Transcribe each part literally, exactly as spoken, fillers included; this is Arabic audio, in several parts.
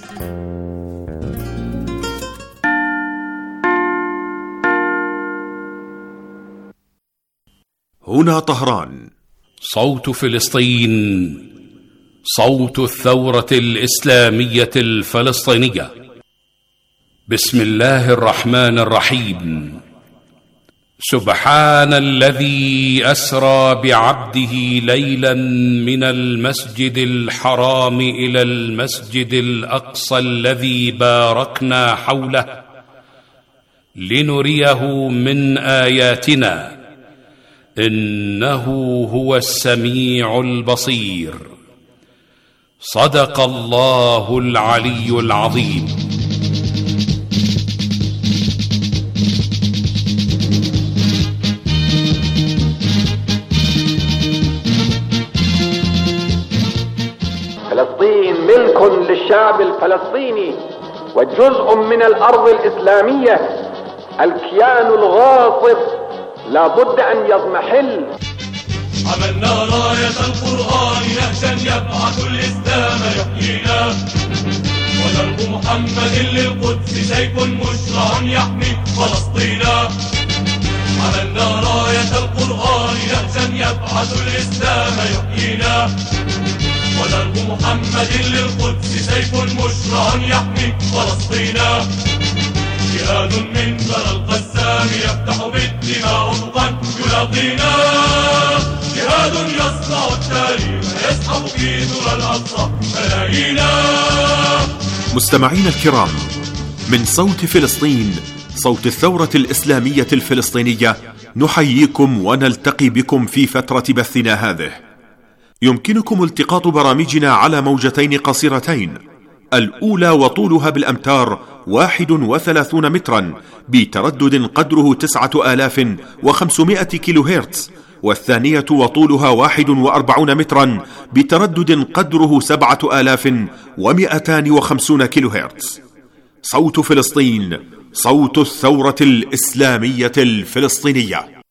هنا طهران. صوت فلسطين، صوت الثورة الإسلامية الفلسطينية. بسم الله الرحمن الرحيم. سبحان الذي أسرى بعبده ليلا من المسجد الحرام إلى المسجد الأقصى الذي باركنا حوله لنريه من آياتنا إنه هو السميع البصير. صدق الله العلي العظيم. فلسطين ملك للشعب الفلسطيني وجزء من الأرض الإسلامية. الكيان الغاصب لا بد أن يضمحل. عملنا راية القرآن نهجا يبعث الإسلام يحيينا، ودرب محمد للقدس سيف مشرع يحمي فلسطينا. عملنا راية القرآن نهجا يبعث الإسلام يحيينا، ودرب محمد للقدس سيف مشرع يحمي فلسطينا. جهاد من ثرى القسام يفتح بالدماء أفقا يلاقينا، جهاد يصنع التاريخ يسحب في ثرى الأقصى ملايينا. مستمعين الكرام، من صوت فلسطين، صوت الثورة الإسلامية الفلسطينية، نحييكم ونلتقي بكم في فترة بثنا هذه. يمكنكم التقاط برامجنا على موجتين قصيرتين، الأولى وطولها بالأمتار واحد وثلاثون مترا بتردد قدره تسعة آلاف وخمسمائة كيلو هرتز، والثانية وطولها واحد وأربعون مترا بتردد قدره سبعة آلاف ومئتان وخمسون كيلو هرتز. صوت فلسطين، صوت الثورة الإسلامية الفلسطينية.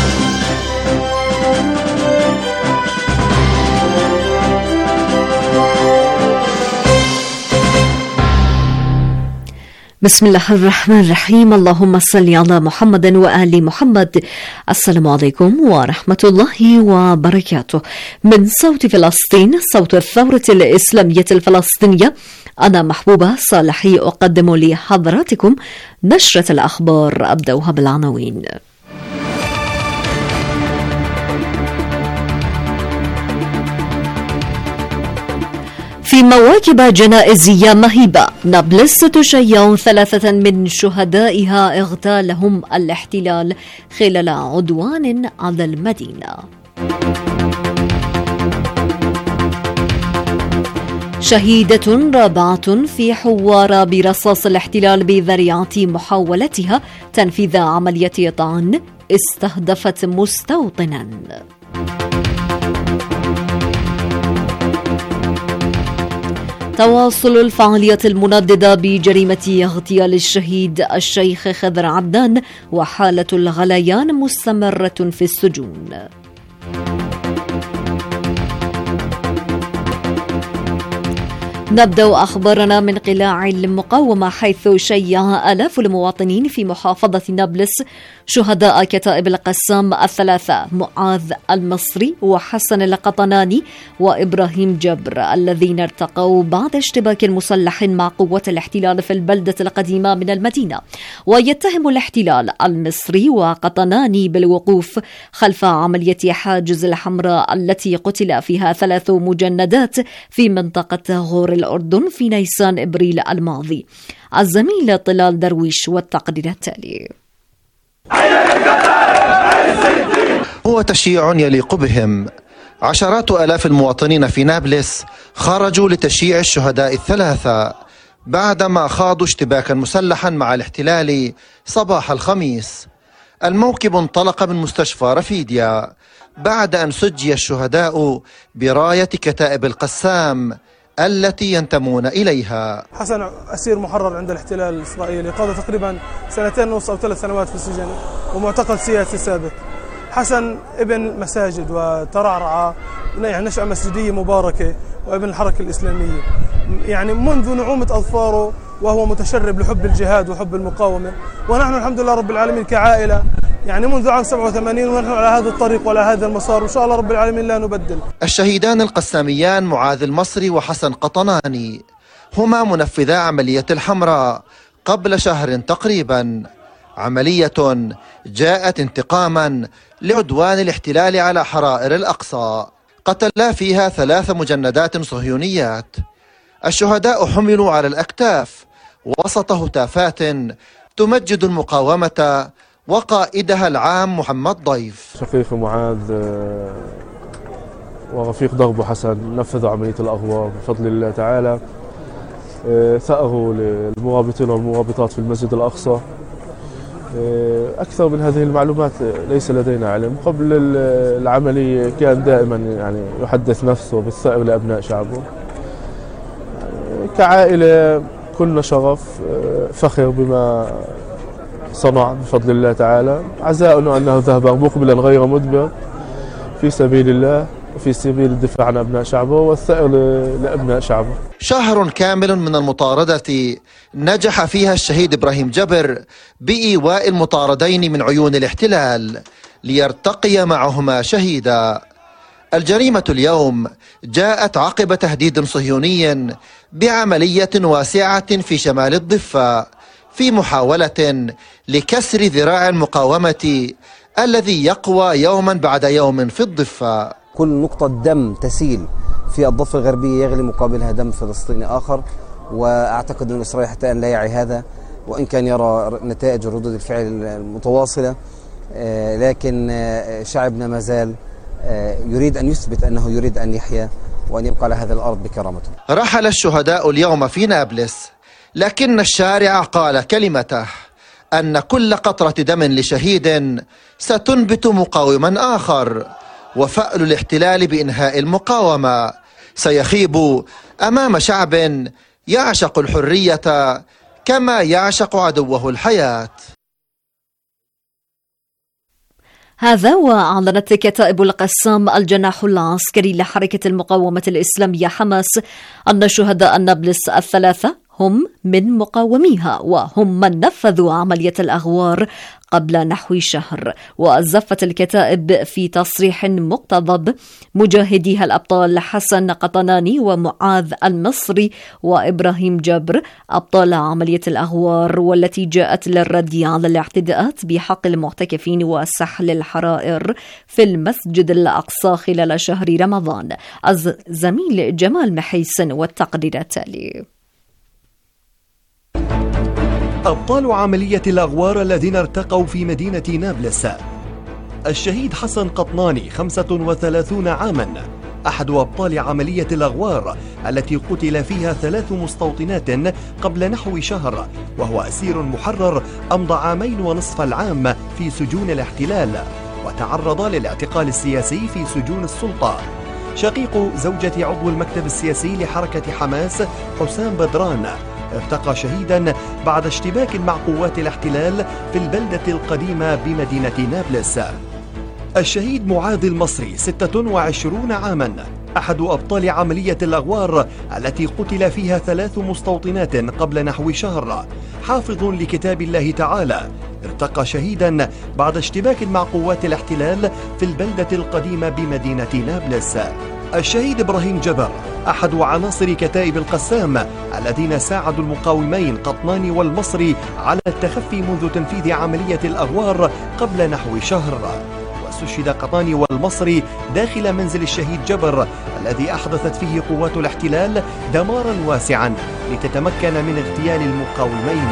بسم الله الرحمن الرحيم. اللهم صل على محمد وآل محمد. السلام عليكم ورحمة الله وبركاته. من صوت فلسطين، صوت الثورة الإسلامية الفلسطينية، أنا محبوبة صالحي أقدم لحضراتكم نشرة الأخبار. أبدأها بالعناوين. في مواكب جنائزية مهيبة، نابلس تشيع ثلاثة من شهدائها اغتالهم الاحتلال خلال عدوان على المدينة. شهيدة رابعة في حوار برصاص الاحتلال بذريعة محاولتها تنفيذ عملية طعن استهدفت مستوطنا. تواصل الفعاليات المنددة بجريمة اغتيال الشهيد الشيخ خضر عدنان، وحالة الغليان مستمرة في السجون. نبدأ أخبارنا من قلاع المقاومة، حيث شيع آلاف المواطنين في محافظة نابلس شهداء كتائب القسام الثلاثة معاذ المصري وحسن القطناني وإبراهيم جبر، الذين ارتقوا بعد اشتباك مسلح مع قوات الاحتلال في البلدة القديمة من المدينة. ويتهم الاحتلال المصري وقطناني بالوقوف خلف عملية حاجز الحمراء التي قتل فيها ثلاث مجندات في منطقة غور الأردن في نيسان إبريل الماضي. الزميل طلال درويش والتقرير التالي. هو تشييع يليق بهم. عشرات آلاف المواطنين في نابلس خرجوا لتشييع الشهداء الثلاثة بعدما خاضوا اشتباكا مسلحا مع الاحتلال صباح الخميس. الموكب انطلق من مستشفى رفيديا بعد أن سجي الشهداء براية كتائب القسام التي ينتمون إليها. حسن أسير محرر عند الاحتلال الإسرائيلي، قضى تقريبا سنتين ونص أو ثلاث سنوات في السجن ومعتقل سياسي سابق. حسن ابن مساجد وترعرع، يعني نشأة مسجدية مباركة، وابن الحركة الإسلامية، يعني منذ نعومة أظفاره وهو متشرب لحب الجهاد وحب المقاومة. ونحن الحمد لله رب العالمين كعائلة يعني منذ عام سبعة وثمانين ونحن على هذا الطريق وعلى هذا المسار، وإن شاء الله رب العالمين لا نبدل. الشهيدان القساميان معاذ المصري وحسن قطناني هما منفذا عملية الحمراء قبل شهر تقريبا، عملية جاءت انتقاما لعدوان الاحتلال على حرائر الأقصى، قتلا فيها ثلاث مجندات صهيونيات. الشهداء حملوا على الأكتاف وسط هتافات تمجد المقاومة وقائدها العام محمد ضيف. شقيق معاذ ورفيق دربه حسن نفذوا عملية الأغوار بفضل الله تعالى، ثأروا للمرابطين والمرابطات في المسجد الأقصى. أكثر من هذه المعلومات ليس لدينا علم. قبل العملية كان دائما يعني يحدث نفسه بالثأر لأبناء شعبه. كعائلة كلنا شرف فخر بما صنع بفضل الله تعالى، عزاؤنا أنه ذهب مقبلا غير مدبر في سبيل الله وفي سبيل الدفاع عن أبناء شعبه والثأر لأبناء شعبه. شهر كامل من المطاردة نجح فيها الشهيد إبراهيم جبر بإيواء المطاردين من عيون الاحتلال ليرتقي معهما شهيدا. الجريمة اليوم جاءت عقب تهديد صهيوني بعملية واسعة في شمال الضفة في محاولة لكسر ذراع المقاومة الذي يقوى يوما بعد يوم في الضفة. كل نقطة دم تسيل في الضفة الغربية يغلي مقابلها دم فلسطيني آخر، وأعتقد أن إسرائيل حتى الآن لا يعي هذا، وإن كان يرى نتائج ردود الفعل المتواصلة، لكن شعبنا ما زال يريد أن يثبت أنه يريد أن يحيا وأن يبقى على هذا الأرض بكرامته. رحل الشهداء اليوم في نابلس، لكن الشارع قال كلمته أن كل قطرة دم لشهيد ستنبت مقاوما آخر، وفأل الاحتلال بإنهاء المقاومة سيخيب أمام شعب يعشق الحرية كما يعشق عدوه الحياة. هذا وأعلنت كتائب القسام الجناح العسكري لحركة المقاومة الإسلامية حماس أن شهداء نابلس الثلاثة هم من مقاوميها وهم من نفذوا عملية الأغوار قبل نحو شهر. وزفت الكتائب في تصريح مقتضب مجاهديها الأبطال حسن قطناني ومعاذ المصري وإبراهيم جبر أبطال عملية الأغوار، والتي جاءت للرد على الاعتداءات بحق المعتكفين وسحل الحرائر في المسجد الأقصى خلال شهر رمضان. الزميل جمال محيسن والتقرير التالي. أبطال عملية الأغوار الذين ارتقوا في مدينة نابلس: الشهيد حسن قطناني خمسة وثلاثين عاما، أحد أبطال عملية الأغوار التي قتل فيها ثلاث مستوطنات قبل نحو شهر، وهو أسير محرر أمضى عامين ونصف العام في سجون الاحتلال وتعرض للاعتقال السياسي في سجون السلطة. شقيق زوجة عضو المكتب السياسي لحركة حماس حسام بدران ارتقى شهيدا بعد اشتباك مع قوات الاحتلال في البلدة القديمة بمدينة نابلس. الشهيد معاذ المصري ستة وعشرين عاما، أحد أبطال عملية الأغوار التي قتل فيها ثلاث مستوطنات قبل نحو شهر، حافظ لكتاب الله تعالى، ارتقى شهيدا بعد اشتباك مع قوات الاحتلال في البلدة القديمة بمدينة نابلس. الشهيد إبراهيم جبر أحد عناصر كتائب القسام الذين ساعدوا المقاومين قطناني والمصري على التخفي منذ تنفيذ عملية الأغوار قبل نحو شهر. واستشهد قطناني والمصري داخل منزل الشهيد جبر الذي أحدثت فيه قوات الاحتلال دمارا واسعا لتتمكن من اغتيال المقاومين.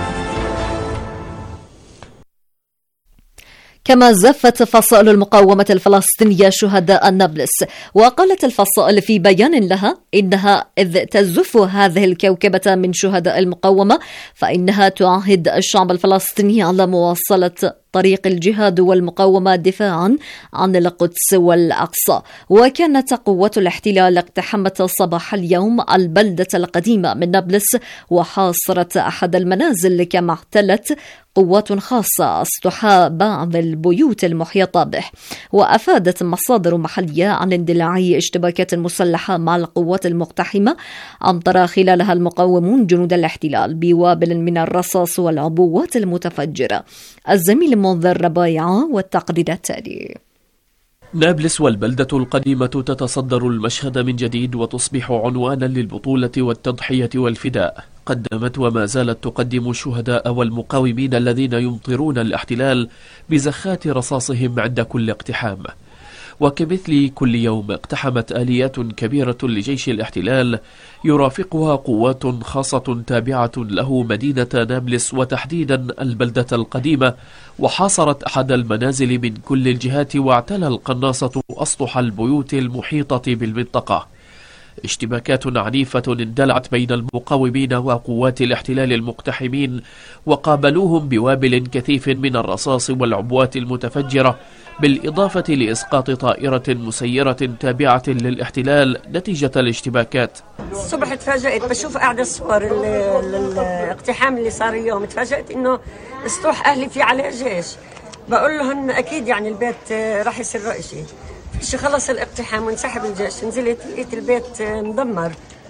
كما زفت فصائل المقاومة الفلسطينية شهداء نابلس، وقالت الفصائل في بيان لها إنها إذ تزف هذه الكوكبة من شهداء المقاومة فإنها تعاهد الشعب الفلسطيني على مواصلة طريق الجهاد والمقاومة دفاعا عن القدس والأقصى. وكانت قوات الاحتلال اقتحمت صباح اليوم البلدة القديمة من نابلس وحاصرت أحد المنازل، كما احتلت قوات خاصة اصطحاب بعض البيوت المحيطة به. وأفادت مصادر محلية عن اندلاع اشتباكات مسلحة مع القوات المقتحمة أمطر خلالها المقاومون جنود الاحتلال بوابل من الرصاص والعبوات المتفجرة. الزميل منذر ربايعة والتقرير التالي. نابلس والبلدة القديمة تتصدر المشهد من جديد وتصبح عنوانا للبطولة والتضحية والفداء. قدمت وما زالت تقدم الشهداء والمقاومين الذين يمطرون الاحتلال بزخات رصاصهم عند كل اقتحام. وكمثل كل يوم اقتحمت آليات كبيرة لجيش الاحتلال يرافقها قوات خاصة تابعة له مدينة نابلس وتحديدا البلدة القديمة، وحاصرت أحد المنازل من كل الجهات، واعتلى القناصة أسطح البيوت المحيطة بالمنطقة. اشتباكات عنيفة اندلعت بين المقاومين وقوات الاحتلال المقتحمين، وقابلوهم بوابل كثيف من الرصاص والعبوات المتفجرة، بالإضافة لإسقاط طائرة مسيرة تابعة للاحتلال نتيجة الاشتباكات. الصبح تفاجأت بشوف قاعدة الصور الاقتحام اللي صار اليوم، تفاجأت إنه اسطوح أهلي في عليه جيش. بقول لهم أكيد يعني البيت راح يصير رئيسي. فيش خلص الاقتحام وانسحب الجيش، نزلت لقيت البيت مدمر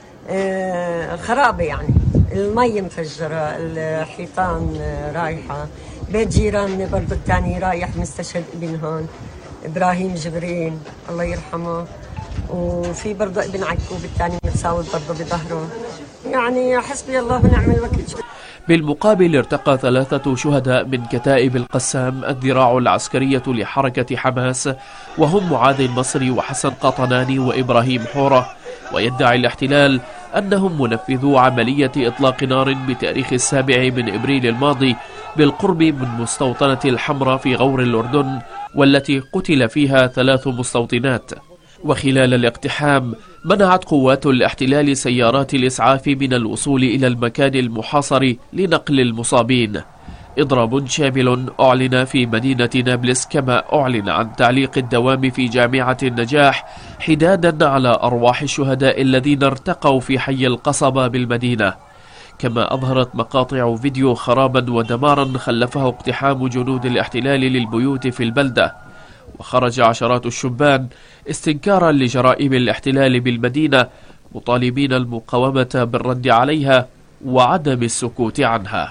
خرابة، يعني المي مفجرة، الحيطان رايحة، بيت جيراننا برضو الثاني رايح مستشهد ابن هون إبراهيم جبرين الله يرحمه، وفي برضو ابن عكوب الثاني متصاوب برضو بظهره. يعني حسبي الله ونعم الوكيل. بالمقابل ارتقى ثلاثة شهداء من كتائب القسام الذراع العسكرية لحركة حماس، وهم معاذ المصري وحسن قطناني وإبراهيم حورة. ويدعي الاحتلال أنهم منفذو عملية إطلاق نار بتاريخ السابع من إبريل الماضي بالقرب من مستوطنة الحمراء في غور الأردن، والتي قتل فيها ثلاث مستوطنات. وخلال الاقتحام منعت قوات الاحتلال سيارات الإسعاف من الوصول إلى المكان المحاصر لنقل المصابين. إضراب شامل أعلن في مدينة نابلس، كما أعلن عن تعليق الدوام في جامعة النجاح حدادا على أرواح الشهداء الذين ارتقوا في حي القصبة بالمدينة. كما أظهرت مقاطع فيديو خرابا ودمارا خلفه اقتحام جنود الاحتلال للبيوت في البلدة. وخرج عشرات الشبان استنكارا لجرائم الاحتلال بالمدينة، مطالبين المقاومة بالرد عليها وعدم السكوت عنها.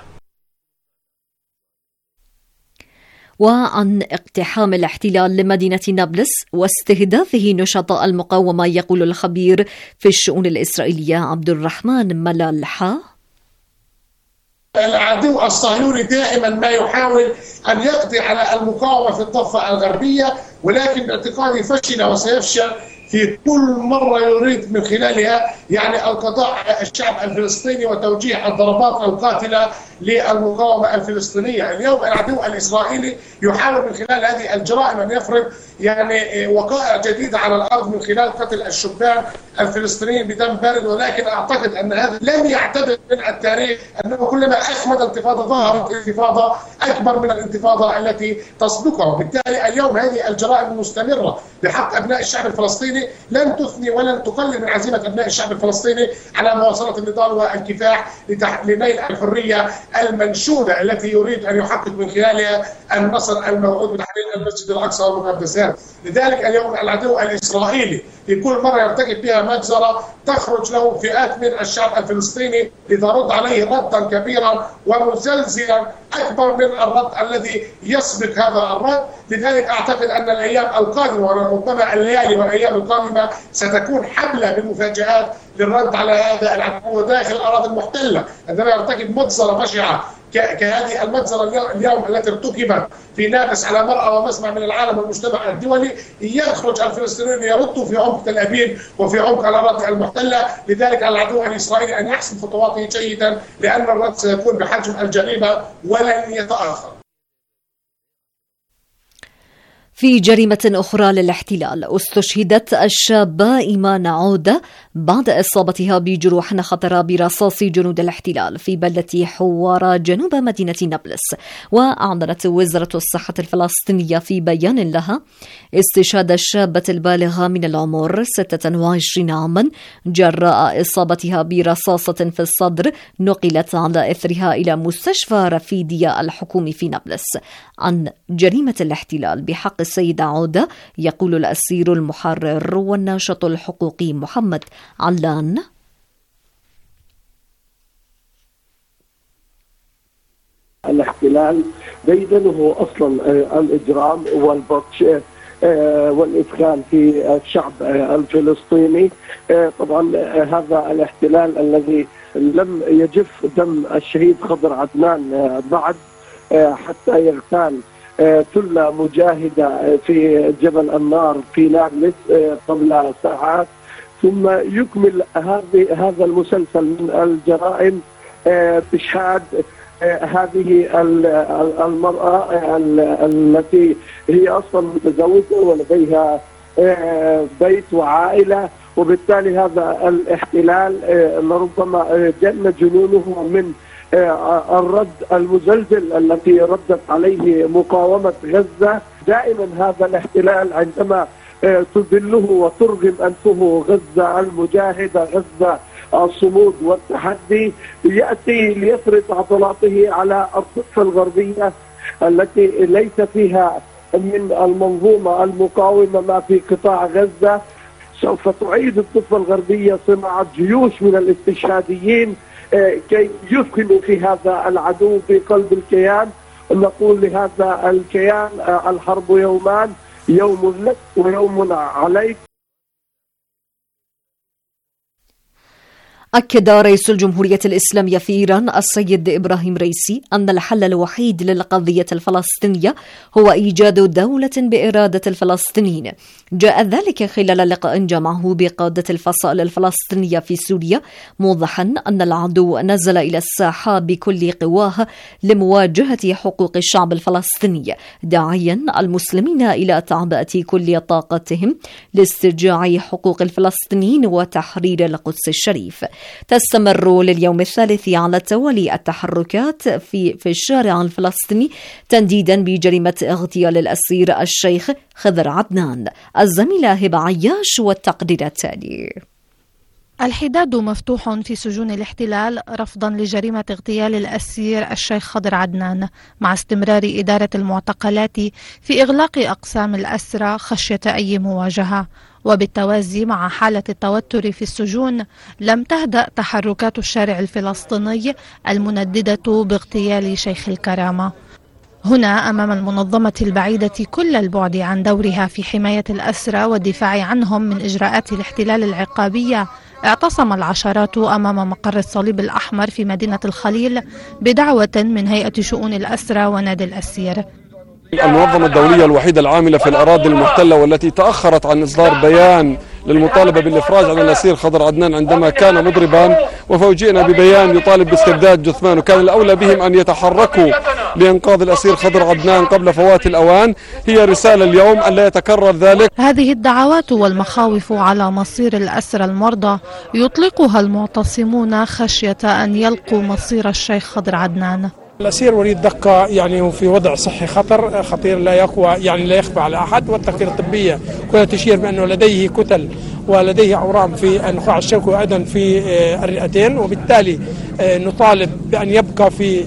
وعن اقتحام الاحتلال لمدينة نابلس واستهدافه نشطاء المقاومة يقول الخبير في الشؤون الإسرائيلية عبد الرحمن ملالحة: العدو الصهيوني دائما ما يحاول أن يقضي على المقاومة في الضفة الغربية، ولكن باعتقادي فشل وسيفشل في كل مرة يريد من خلالها يعني القضاء على الشعب الفلسطيني وتوجيه الضربات القاتلة للمقاومة الفلسطينية. اليوم العدو الإسرائيلي يحاول من خلال هذه الجرائم أن يفرض يعني وقائع جديدة على الأرض من خلال قتل الشبان الفلسطينيين بدم بارد، ولكن أعتقد أن هذا لم يعتبر من التاريخ أنه كلما أخمد انتفاضة ظهرت انتفاضة أكبر من الانتفاضة التي تسبقها. وبالتالي اليوم هذه الجرائم المستمرة بحق أبناء الشعب الفلسطيني لن تثني ولن تقلل من عزيمة أبناء الشعب الفلسطيني على مواصلة النضال والكفاح لنيل الحرية المنشودة التي يريد أن يحقق من خلالها النصر الموعود بتحرير المسجد الأقصى والمقدسات. لذلك اليوم العدو الإسرائيلي في كل مرة يرتكب بها مجزرة تخرج له فئات من الشعب الفلسطيني لترد عليه ردا كبيرا ومزلزلا أكبر من الرد الذي يسبق هذا الرد. لذلك أعتقد أن الأيام القادمة وربما الليالي والأيام القادمة ستكون حملة بالمفاجآت للرد على هذا العدو داخل الأراضي المحتلة، عندما يرتكب مجزرة بشعة كهذه المجزرة اليوم التي ارتكبت في نابلس على مرأى ومسمع من العالم والمجتمع الدولي. يخرج الفلسطينيون يردوا في عمق تل أبيب وفي عمق الأراضي المحتلة. لذلك على العدو الإسرائيلي أن يحسم خطواته جيدا، لأن الرد سيكون بحجم الجريمة ولن يتأخر. في جريمة أخرى للاحتلال استشهدت الشابة إيمان عودة بعد إصابتها بجروح خطرة برصاص جنود الاحتلال في بلدة حوارة جنوب مدينة نابلس. وأعلنت وزارة الصحة الفلسطينية في بيان لها استشهاد الشابة البالغة من العمر ستة وعشرين عاما جراء إصابتها برصاصة في الصدر، نقلت على إثرها إلى مستشفى رفيدية الحكومي في نابلس. عن جريمة الاحتلال بحق السيدة عودة يقول الأسير المحرر والناشط الحقوقي محمد علان: الاحتلال ديدنه أصلا الإجرام والبطش والإدخال في الشعب الفلسطيني. طبعا هذا الاحتلال الذي لم يجف دم الشهيد خضر عدنان بعد حتى يغتال ثلة مجاهدة في جبل النار في نابلس قبل ساعات، ثم يكمل هذا المسلسل من الجرائم بإشهاد هذه المرأة التي هي أصلا متزوجة ولديها بيت وعائلة، وبالتالي هذا الاحتلال لربما جن جنونه من الرد المزلزل التي ردت عليه مقاومة غزة. دائما هذا الاحتلال عندما تذله وترغم أنفه غزة المجاهدة، غزة الصمود والتحدي، يأتي ليفرض عضلاته على الضفة الغربية التي ليس فيها من المنظومة المقاومة ما في قطاع غزة. سوف تعيد الضفة الغربية صناعة جيوش من الاستشهاديين كي يثخنوا في هذا العدو في قلب الكيان. نقول لهذا الكيان: الحرب يومان، يوم لك ويوم عليك. أكد رئيس الجمهورية الإسلامية في إيران السيد إبراهيم رئيسي أن الحل الوحيد للقضية الفلسطينية هو إيجاد دولة بإرادة الفلسطينيين. جاء ذلك خلال لقاء جمعه بقادة الفصائل الفلسطينية في سوريا، موضحا أن العدو نزل إلى الساحة بكل قواه لمواجهة حقوق الشعب الفلسطيني، داعيا المسلمين إلى تعبئة كل طاقتهم لاسترجاع حقوق الفلسطينيين وتحرير القدس الشريف. تستمر لليوم الثالث على التوالي التحركات في في الشارع الفلسطيني تنديدا بجريمة اغتيال الأسير الشيخ خضر عدنان. الزميلة هبة عياش والتقرير التالي. الحداد مفتوح في سجون الاحتلال رفضا لجريمة اغتيال الأسير الشيخ خضر عدنان، مع استمرار إدارة المعتقلات في إغلاق أقسام الأسرى خشية أي مواجهة. وبالتوازي مع حالة التوتر في السجون لم تهدأ تحركات الشارع الفلسطيني المنددة باغتيال شيخ الكرامة. هنا أمام المنظمة البعيدة كل البعد عن دورها في حماية الأسرى والدفاع عنهم من إجراءات الاحتلال العقابية، اعتصم العشرات أمام مقر الصليب الأحمر في مدينة الخليل بدعوة من هيئة شؤون الأسرى ونادي الأسير. المنظمة الدولية الوحيدة العاملة في الأراضي المحتلة والتي تأخرت عن إصدار بيان للمطالبة بالإفراج عن الأسير خضر عدنان عندما كان مضربا، وفوجئنا ببيان يطالب باسترداد جثمانه. كان الأولى بهم أن يتحركوا لإنقاذ الأسير خضر عدنان قبل فوات الأوان. هي رسالة اليوم أن لا يتكرر ذلك. هذه الدعوات والمخاوف على مصير الأسرى المرضى يطلقها المعتصمون خشية أن يلقوا مصير الشيخ خضر عدنان. الأسير وليد دقة يعني في وضع صحي خطر خطير لا يقوى يعني لا يخفى على أحد، والتقارير الطبية كلها تشير بأنه لديه كتل ولديه أورام في النخاع الشوكي وأيضا في الرئتين، وبالتالي نطالب بأن يبقى في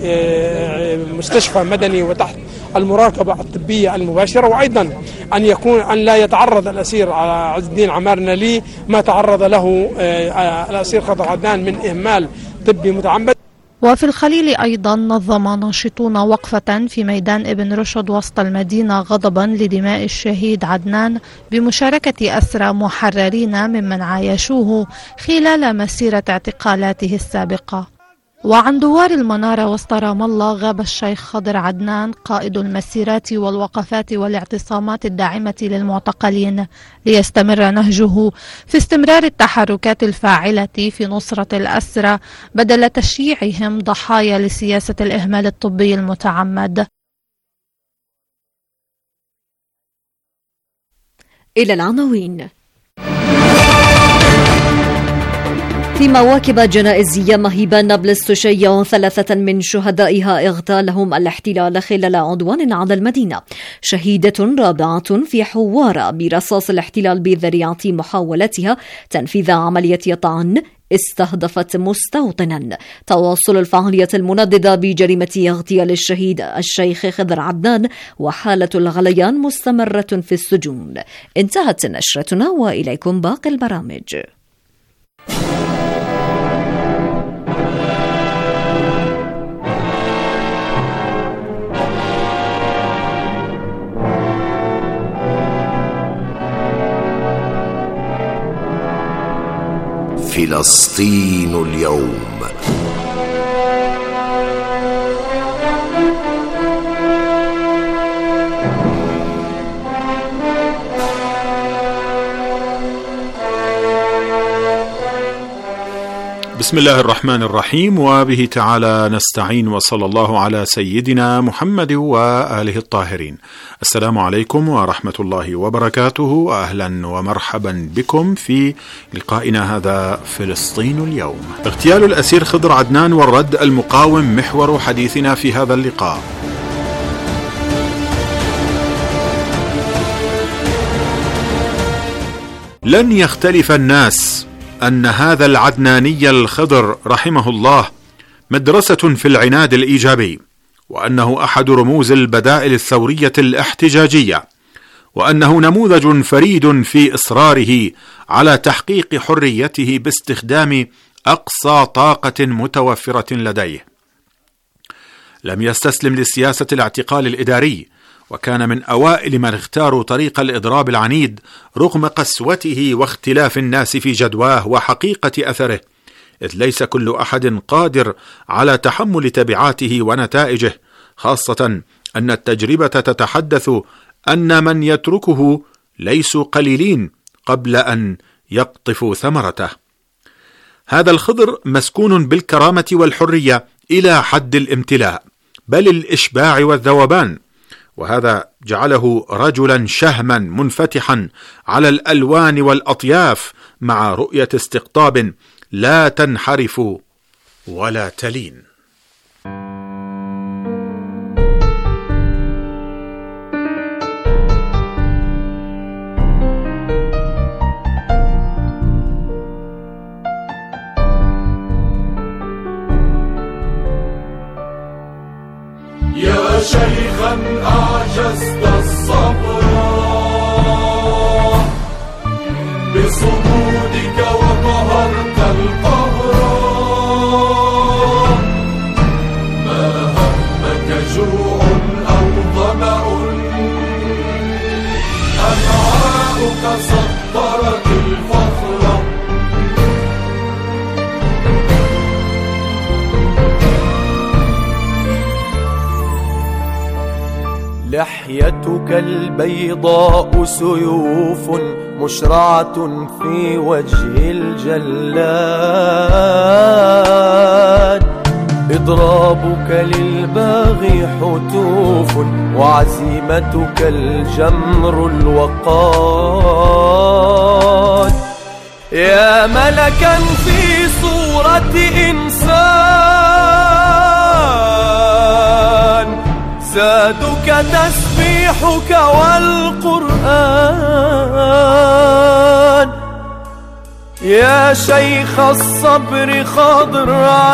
مستشفى مدني وتحت المراقبة الطبية المباشرة، وأيضا أن يكون أن لا يتعرض الأسير على عز الدين عمار نالي ما تعرض له الأسير خضر عدنان من إهمال طبي متعمد. وفي الخليل أيضا نظم ناشطون وقفة في ميدان ابن رشد وسط المدينة غضبا لدماء الشهيد عدنان بمشاركة أسرى محررين ممن عايشوه خلال مسيرة اعتقالاته السابقة. وعن دوار المنارة وسط رام الله غاب الشيخ خضر عدنان قائد المسيرات والوقفات والاعتصامات الداعمة للمعتقلين، ليستمر نهجه في استمرار التحركات الفاعلة في نصرة الأسرى بدل تشييعهم ضحايا لسياسة الإهمال الطبي المتعمد. إلى العناوين. في مواكب جنائزية مهيبة، نابلس تشيع ثلاثة من شهدائها اغتالهم الاحتلال خلال عدوان على المدينة. شهيدة رابعة في حوارة برصاص الاحتلال بذريعة محاولتها تنفيذ عملية طعن استهدفت مستوطنا. تواصل الفعالية المنددة بجريمة اغتيال الشهيد الشيخ خضر عدنان، وحالة الغليان مستمرة في السجون. انتهت نشرتنا وإليكم باقي البرامج. فلسطين اليوم. بسم الله الرحمن الرحيم، وبه تعالى نستعين، وصلى الله على سيدنا محمد وآله الطاهرين. السلام عليكم ورحمة الله وبركاته، أهلا ومرحبا بكم في لقائنا هذا فلسطين اليوم. اغتيال الأسير خضر عدنان والرد المقاوم محور حديثنا في هذا اللقاء. لن يختلف الناس أن هذا العدناني الخضر رحمه الله مدرسة في العناد الإيجابي، وأنه أحد رموز البدائل الثورية الاحتجاجية، وأنه نموذج فريد في إصراره على تحقيق حريته باستخدام أقصى طاقة متوفرة لديه. لم يستسلم لسياسة الاعتقال الإداري، وكان من أوائل من اختاروا طريق الإضراب العنيد رغم قسوته واختلاف الناس في جدواه وحقيقة أثره، إذ ليس كل أحد قادر على تحمل تبعاته ونتائجه، خاصة أن التجربة تتحدث أن من يتركه ليسوا قليلين قبل أن يقطفوا ثمرته. هذا الخضر مسكون بالكرامة والحرية إلى حد الامتلاء، بل الإشباع والذوبان، وهذا جعله رجلا شهما منفتحا على الألوان والأطياف، مع رؤية استقطاب لا تنحرف ولا تلين. يا شيخا أعجزت الصبر بصمودك وقهرت القهر، ما همك جوع أو ظمأ، أمعاؤك سطرت الفخر. لحيتك البيضاء سيوف مشرعة في وجه الجلاد، إضرابك للباغي حتوف، وعزيمتك الجمر الوقاد. يا ملكا في صورة إنسان، زادك تسبيحك والقرآن. يا شيخ الصبر خضر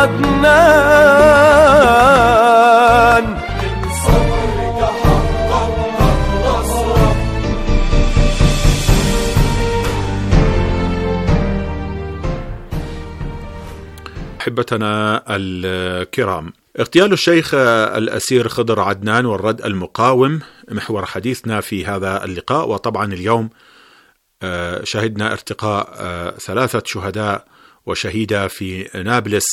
عدنان، من صبرك حققت النصر. أحبتنا الكرام، اغتيال الشيخ الأسير خضر عدنان والرد المقاوم محور حديثنا في هذا اللقاء. وطبعا اليوم شهدنا ارتقاء ثلاثة شهداء وشهيدة في نابلس،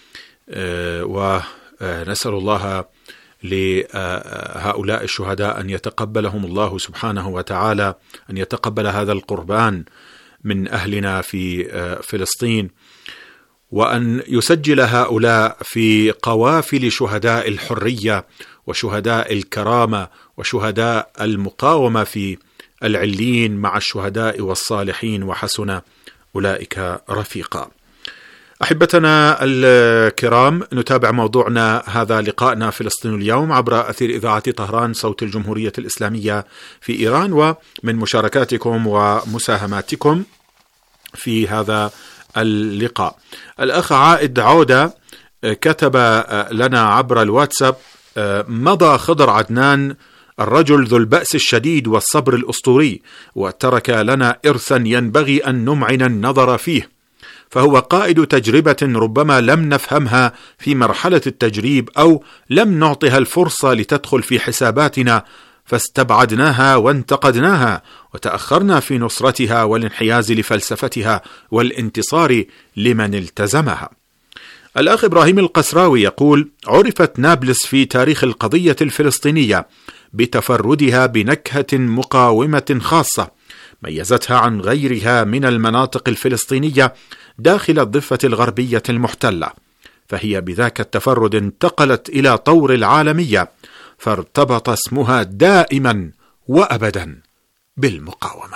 ونسأل الله لهؤلاء الشهداء أن يتقبلهم الله سبحانه وتعالى، أن يتقبل هذا القربان من أهلنا في فلسطين، وأن يسجل هؤلاء في قوافل شهداء الحرية وشهداء الكرامة وشهداء المقاومة في العليين مع الشهداء والصالحين وحسن أولئك رفيقا. أحبتنا الكرام، نتابع موضوعنا هذا لقائنا فلسطين اليوم عبر أثير إذاعة طهران صوت الجمهورية الإسلامية في إيران، ومن مشاركاتكم ومساهماتكم في هذا اللقاء. الأخ عائد عودة كتب لنا عبر الواتساب: مضى خضر عدنان الرجل ذو البأس الشديد والصبر الأسطوري، وترك لنا إرثا ينبغي أن نمعن النظر فيه، فهو قائد تجربة ربما لم نفهمها في مرحلة التجريب أو لم نعطها الفرصة لتدخل في حساباتنا، فاستبعدناها وانتقدناها وتأخرنا في نصرتها والانحياز لفلسفتها والانتصار لمن التزمها. الأخ إبراهيم القسراوي يقول: عرفت نابلس في تاريخ القضية الفلسطينية بتفردها بنكهة مقاومة خاصة ميزتها عن غيرها من المناطق الفلسطينية داخل الضفة الغربية المحتلة، فهي بذاك التفرد انتقلت إلى طور العالمية، فارتبط اسمها دائما وأبدا بالمقاومة.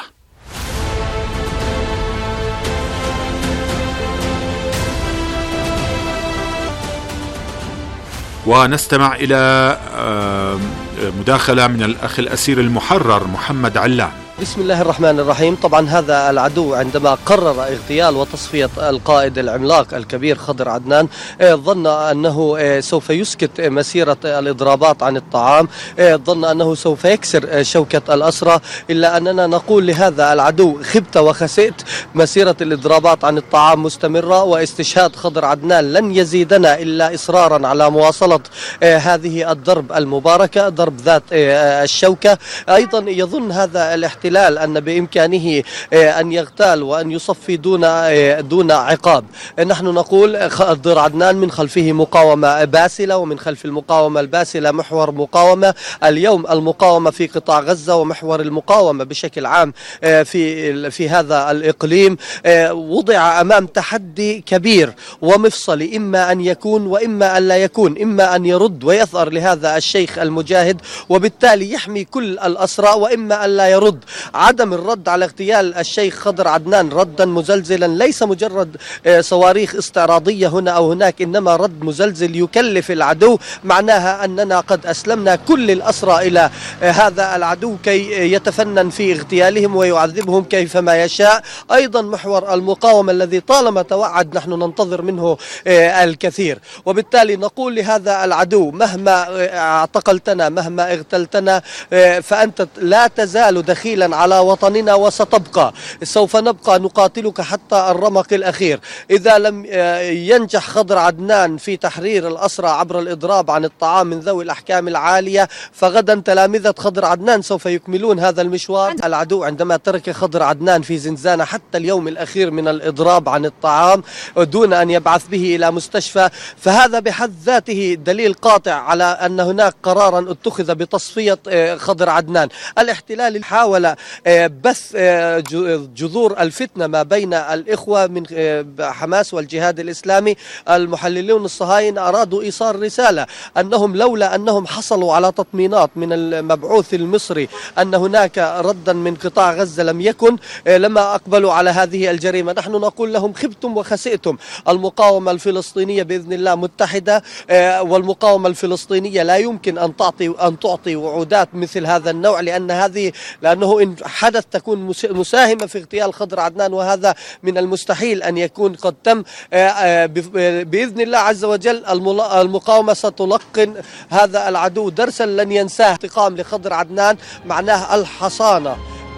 ونستمع إلى مداخلة من الأخ الأسير المحرر محمد علام. بسم الله الرحمن الرحيم. طبعا هذا العدو عندما قرر اغتيال وتصفية القائد العملاق الكبير خضر عدنان ظن أنه سوف يسكت مسيرة الإضرابات عن الطعام، ظن أنه سوف يكسر شوكة الأسرى، إلا أننا نقول لهذا العدو: خبت وخسئت، مسيرة الإضرابات عن الطعام مستمرة، واستشهاد خضر عدنان لن يزيدنا إلا إصرارا على مواصلة هذه الضرب المباركة، ضرب ذات الشوكة. أيضا يظن هذا الاحتلال أن بإمكانه أن يغتال وأن يصفي دون دون عقاب. نحن نقول خضر عدنان من خلفه مقاومة باسلة، ومن خلف المقاومة الباسلة محور مقاومة. اليوم المقاومة في قطاع غزة ومحور المقاومة بشكل عام في في هذا الإقليم وضع أمام تحدي كبير ومفصلي، إما أن يكون وإما أن لا يكون، إما أن يرد ويثأر لهذا الشيخ المجاهد وبالتالي يحمي كل الأسرى، وإما أن لا يرد. عدم الرد على اغتيال الشيخ خضر عدنان ردا مزلزلا، ليس مجرد صواريخ استعراضية هنا أو هناك، إنما رد مزلزل يكلف العدو، معناها أننا قد أسلمنا كل الأسرى إلى هذا العدو كي يتفنن في اغتيالهم ويعذبهم كيفما يشاء. أيضا محور المقاومة الذي طالما توعد نحن ننتظر منه الكثير، وبالتالي نقول لهذا العدو: مهما اعتقلتنا، مهما اغتلتنا، فأنت لا تزال دخيلا على وطننا وستبقى، سوف نبقى نقاتلك حتى الرمق الأخير. إذا لم ينجح خضر عدنان في تحرير الأسرى عبر الإضراب عن الطعام من ذوي الأحكام العالية، فغدا تلامذة خضر عدنان سوف يكملون هذا المشوار. العدو عندما ترك خضر عدنان في زنزانة حتى اليوم الأخير من الإضراب عن الطعام دون أن يبعث به إلى مستشفى، فهذا بحد ذاته دليل قاطع على أن هناك قرارا اتخذ بتصفية خضر عدنان. الاحتلال حاول بث جذور الفتنة ما بين الإخوة من حماس والجهاد الإسلامي. المحللون الصهاينة أرادوا إيصال رسالة أنهم لولا أنهم حصلوا على تطمينات من المبعوث المصري أن هناك ردا من قطاع غزة لم يكن، لما أقبلوا على هذه الجريمة. نحن نقول لهم: خبتم وخسئتم. المقاومة الفلسطينية بإذن الله متحدة، والمقاومة الفلسطينية لا يمكن أن تعطي أن تعطي وعودات مثل هذا النوع، لأن هذه لأنه إن حدث تكون مساهمة في اغتيال خضر عدنان، وهذا من المستحيل أن يكون قد تم. بإذن الله عز وجل المقاومة ستلقن هذا العدو درسا لن ينساه. انتقام لخضر عدنان معناه الحصانة.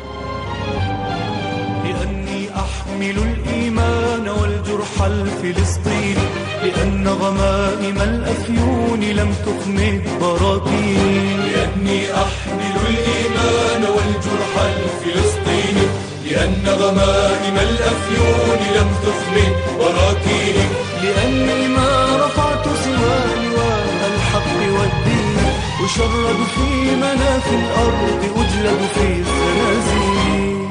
لأني أحمل الإيمان والجرح الفلسطيني، لأن غمائم الأفيون لم تخمد براكين. لأني أحمل الإيمان والجرح الفلسطيني، لأن غمائم الأفيون لم تخمد براكين. لأني ما رفعت سوى لواء الحق والدين، أشرد في مناخ الأرض، أجلد في الزنازين.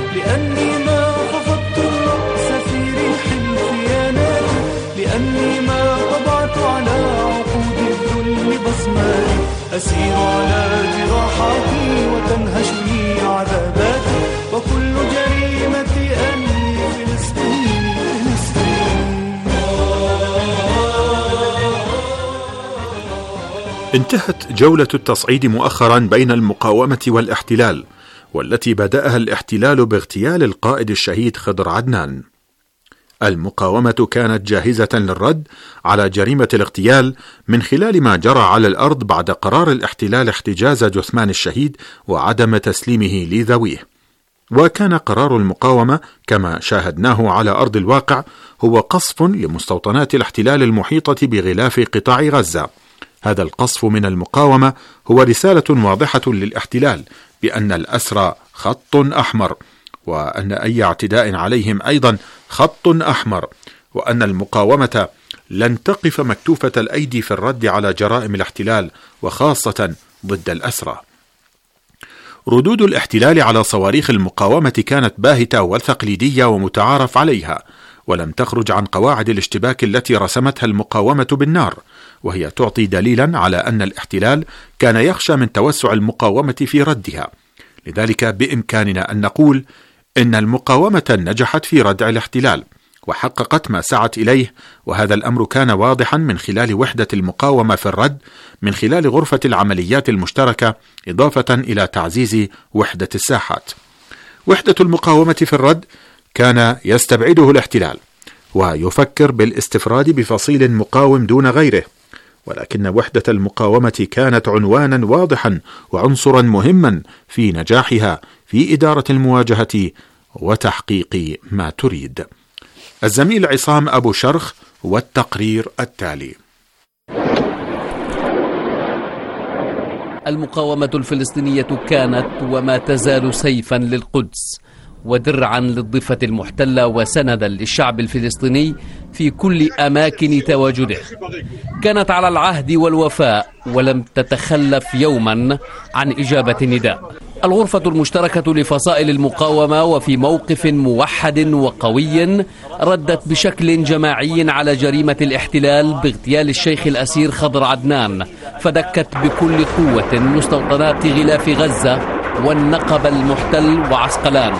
لأني ما خفضت الرأس في ريح الخيانات، لأني ما طبعت على عقود الذل بصماتي، أسير على جراحاتي وتنهشني عذاباتي، وكل جريمتي أني فلسطيني فلسطيني. انتهت جولة التصعيد مؤخرا بين المقاومة والاحتلال، والتي بدأها الاحتلال باغتيال القائد الشهيد خضر عدنان. المقاومة كانت جاهزة للرد على جريمة الاغتيال من خلال ما جرى على الأرض بعد قرار الاحتلال احتجاز جثمان الشهيد وعدم تسليمه لذويه. وكان قرار المقاومة كما شاهدناه على أرض الواقع هو قصف لمستوطنات الاحتلال المحيطة بغلاف قطاع غزة. هذا القصف من المقاومة هو رسالة واضحة للاحتلال بأن الأسرى خط أحمر، وأن أي اعتداء عليهم أيضا خط أحمر، وأن المقاومة لن تقف مكتوفة الأيدي في الرد على جرائم الاحتلال وخاصة ضد الأسرى. ردود الاحتلال على صواريخ المقاومة كانت باهتة وتقليدية ومتعارف عليها، ولم تخرج عن قواعد الاشتباك التي رسمتها المقاومة بالنار، وهي تعطي دليلا على أن الاحتلال كان يخشى من توسع المقاومة في ردها. لذلك بإمكاننا أن نقول إن المقاومة نجحت في ردع الاحتلال وحققت ما سعت إليه، وهذا الأمر كان واضحا من خلال وحدة المقاومة في الرد من خلال غرفة العمليات المشتركة، إضافة إلى تعزيز وحدة الساحات. وحدة المقاومة في الرد كان يستبعده الاحتلال ويفكر بالاستفراد بفصيل مقاوم دون غيره، ولكن وحدة المقاومة كانت عنوانا واضحا وعنصرا مهما في نجاحها في إدارة المواجهة وتحقيق ما تريد. الزميل عصام أبو شرخ والتقرير التالي. المقاومة الفلسطينية كانت وما تزال سيفا للقدس ودرعا للضفة المحتلة وسندا للشعب الفلسطيني في كل أماكن تواجده. كانت على العهد والوفاء ولم تتخلف يوما عن إجابة النداء. الغرفة المشتركة لفصائل المقاومة وفي موقف موحد وقوي ردت بشكل جماعي على جريمة الاحتلال باغتيال الشيخ الأسير خضر عدنان، فدكت بكل قوة مستوطنات غلاف غزة والنقب المحتل وعسقلان.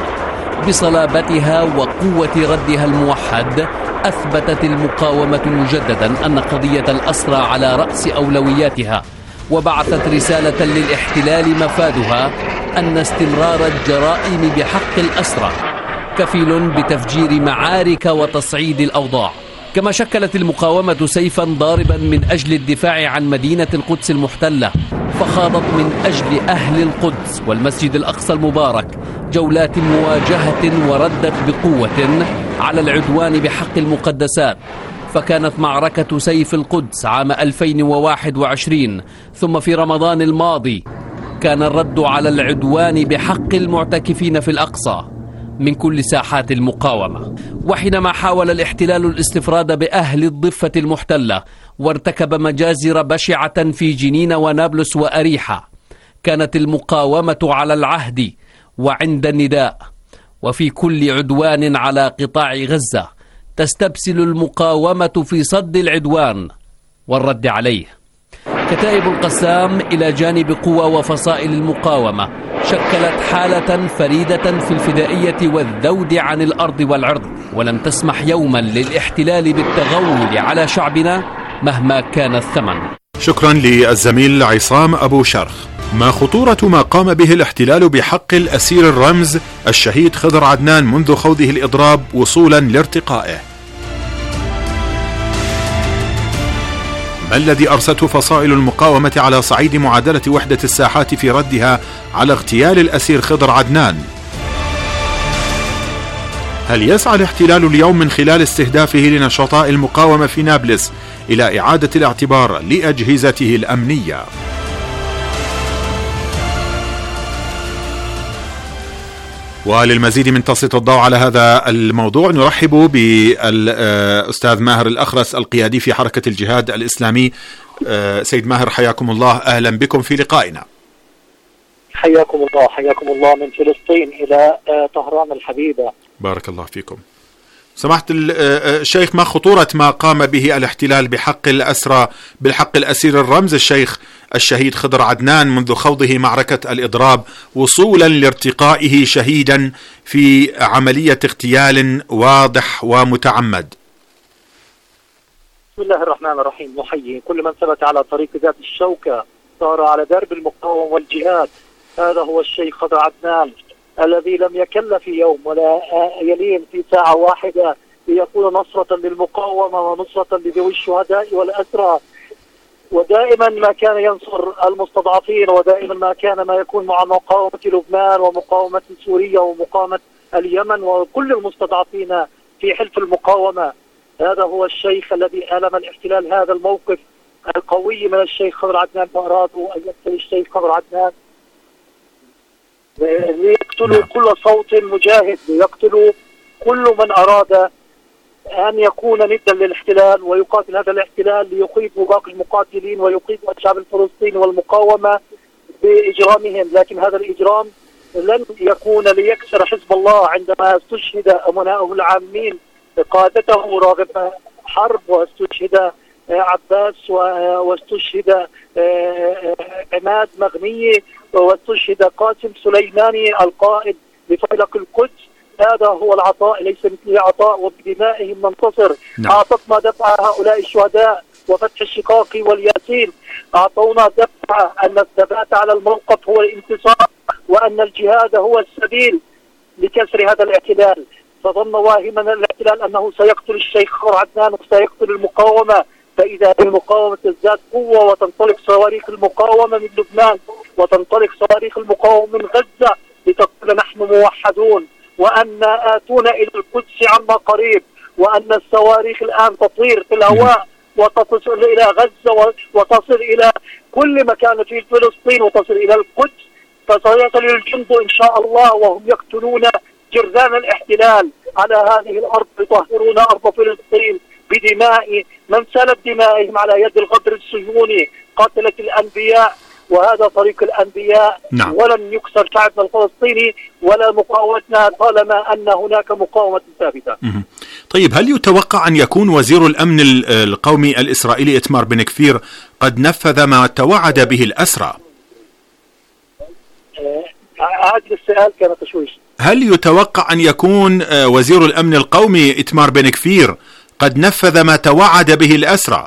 بصلابتها وقوة ردها الموحد أثبتت المقاومة مجددا أن قضية الأسرى على رأس أولوياتها، وبعثت رسالة للاحتلال مفادها أن استمرار الجرائم بحق الأسرى كفيل بتفجير معارك وتصعيد الأوضاع. كما شكلت المقاومة سيفا ضاربا من أجل الدفاع عن مدينة القدس المحتلة، فخاضت من أجل أهل القدس والمسجد الأقصى المبارك جولات مواجهة وردت بقوة على العدوان بحق المقدسات. فكانت معركة سيف القدس عام ألفين وواحد وعشرين ثم في رمضان الماضي كان الرد على العدوان بحق المعتكفين في الأقصى من كل ساحات المقاومة. وحينما حاول الاحتلال الاستفراد بأهل الضفة المحتلة وارتكب مجازر بشعة في جنين ونابلس وأريحة، كانت المقاومة على العهد وعند النداء، وفي كل عدوان على قطاع غزة تستبسل المقاومة في صد العدوان والرد عليه. كتائب القسام إلى جانب قوى وفصائل المقاومة شكلت حالة فريدة في الفدائية والذود عن الأرض والعرض، ولم تسمح يوما للاحتلال بالتغول على شعبنا مهما كان الثمن. شكرا للزميل عصام أبو شرخ. ما خطورة ما قام به الاحتلال بحق الأسير الرمز الشهيد خضر عدنان منذ خوضه الإضراب وصولا لارتقائه؟ ما الذي أرسته فصائل المقاومة على صعيد معادلة وحدة الساحات في ردها على اغتيال الأسير خضر عدنان؟ هل يسعى الاحتلال اليوم من خلال استهدافه لنشطاء المقاومة في نابلس إلى إعادة الاعتبار لأجهزته الأمنية؟ وللمزيد من تسليط الضوء على هذا الموضوع نرحب بالأستاذ ماهر الأخرس القيادي في حركة الجهاد الإسلامي. سيد ماهر حياكم الله، أهلا بكم في لقائنا. حياكم الله حياكم الله من فلسطين إلى طهران الحبيبة. بارك الله فيكم. سمحت الشيخ، ما خطورة ما قام به الاحتلال بحق الأسرى بالحق الأسير الرمز الشيخ الشهيد خضر عدنان منذ خوضه معركة الإضراب وصولا لارتقائه شهيدا في عملية اغتيال واضح ومتعمد؟ بسم الله الرحمن الرحيم. نحيي كل من ثبت على طريق ذات الشوكة، صار على درب المقاومة والجهاد. هذا هو الشيخ خضر عدنان الذي لم يكل في يوم ولا يلين في ساعة واحدة ليكون نصرة للمقاومة ونصرة لذوي الشهداء والأسرى، ودائما ما كان ينصر المستضعفين، ودائما ما كان ما يكون مع مقاومة لبنان ومقاومة سوريا ومقاومة اليمن وكل المستضعفين في حلف المقاومة. هذا هو الشيخ الذي آلم الاحتلال هذا الموقف القوي من الشيخ خضر عدنان، وأرادوا أن يقتل الشيخ خضر عدنان ليقتلوا كل صوت مجاهد، ليقتلوا كل من أراد أن يكون ندا للاحتلال ويقاتل هذا الاحتلال ليخيفوا باقي المقاتلين ويخيفوا الشعب الفلسطيني والمقاومة بإجرامهم. لكن هذا الإجرام لن يكون ليكسر حزب الله عندما استشهد أمناؤه العامين، قادته راغب حرب، واستشهد عباس، واستشهد عماد مغنية، واستشهد قاسم سليماني القائد بفيلق القدس. هذا هو العطاء، ليس مثل عطاء وبدمائهم ننتصر. نعم. أعطتنا دفع هؤلاء الشهداء وفتح الشقاقي والياسين، أعطونا دفع أن الثبات على الموقف هو الانتصار، وأن الجهاد هو السبيل لكسر هذا الاحتلال. فظن واهما الاحتلال أنه سيقتل الشيخ خضر عدنان وسيقتل المقاومة، فإذا المقاومة تزداد قوة وتنطلق صواريخ المقاومة من لبنان وتنطلق صواريخ المقاومة من غزة لتقول نحن موحدون، وأن آتونا إلى القدس عما قريب، وأن الصواريخ الآن تطير في الهواء وتصل إلى غزة وتصل إلى كل مكان في فلسطين وتصل إلى القدس، فسيصل الجند إن شاء الله وهم يقتلون جرذان الاحتلال على هذه الأرض، يطهرون أرض فلسطين بدماء من سالت دمائهم على يد الغدر الصهيوني قاتلة الأنبياء. وهذا طريق الأنبياء. نعم. ولن يكسر شعبنا الفلسطيني ولا مقاومتنا طالما أن هناك مقاومة ثابتة. طيب، هل يتوقع أن يكون وزير الأمن القومي الإسرائيلي إتمار بن كفير قد نفذ ما توعد به الأسرى؟ هذا السؤال كان تشويش. هل يتوقع أن يكون وزير الأمن القومي إتمار بن كفير قد نفذ ما توعد به الأسرى؟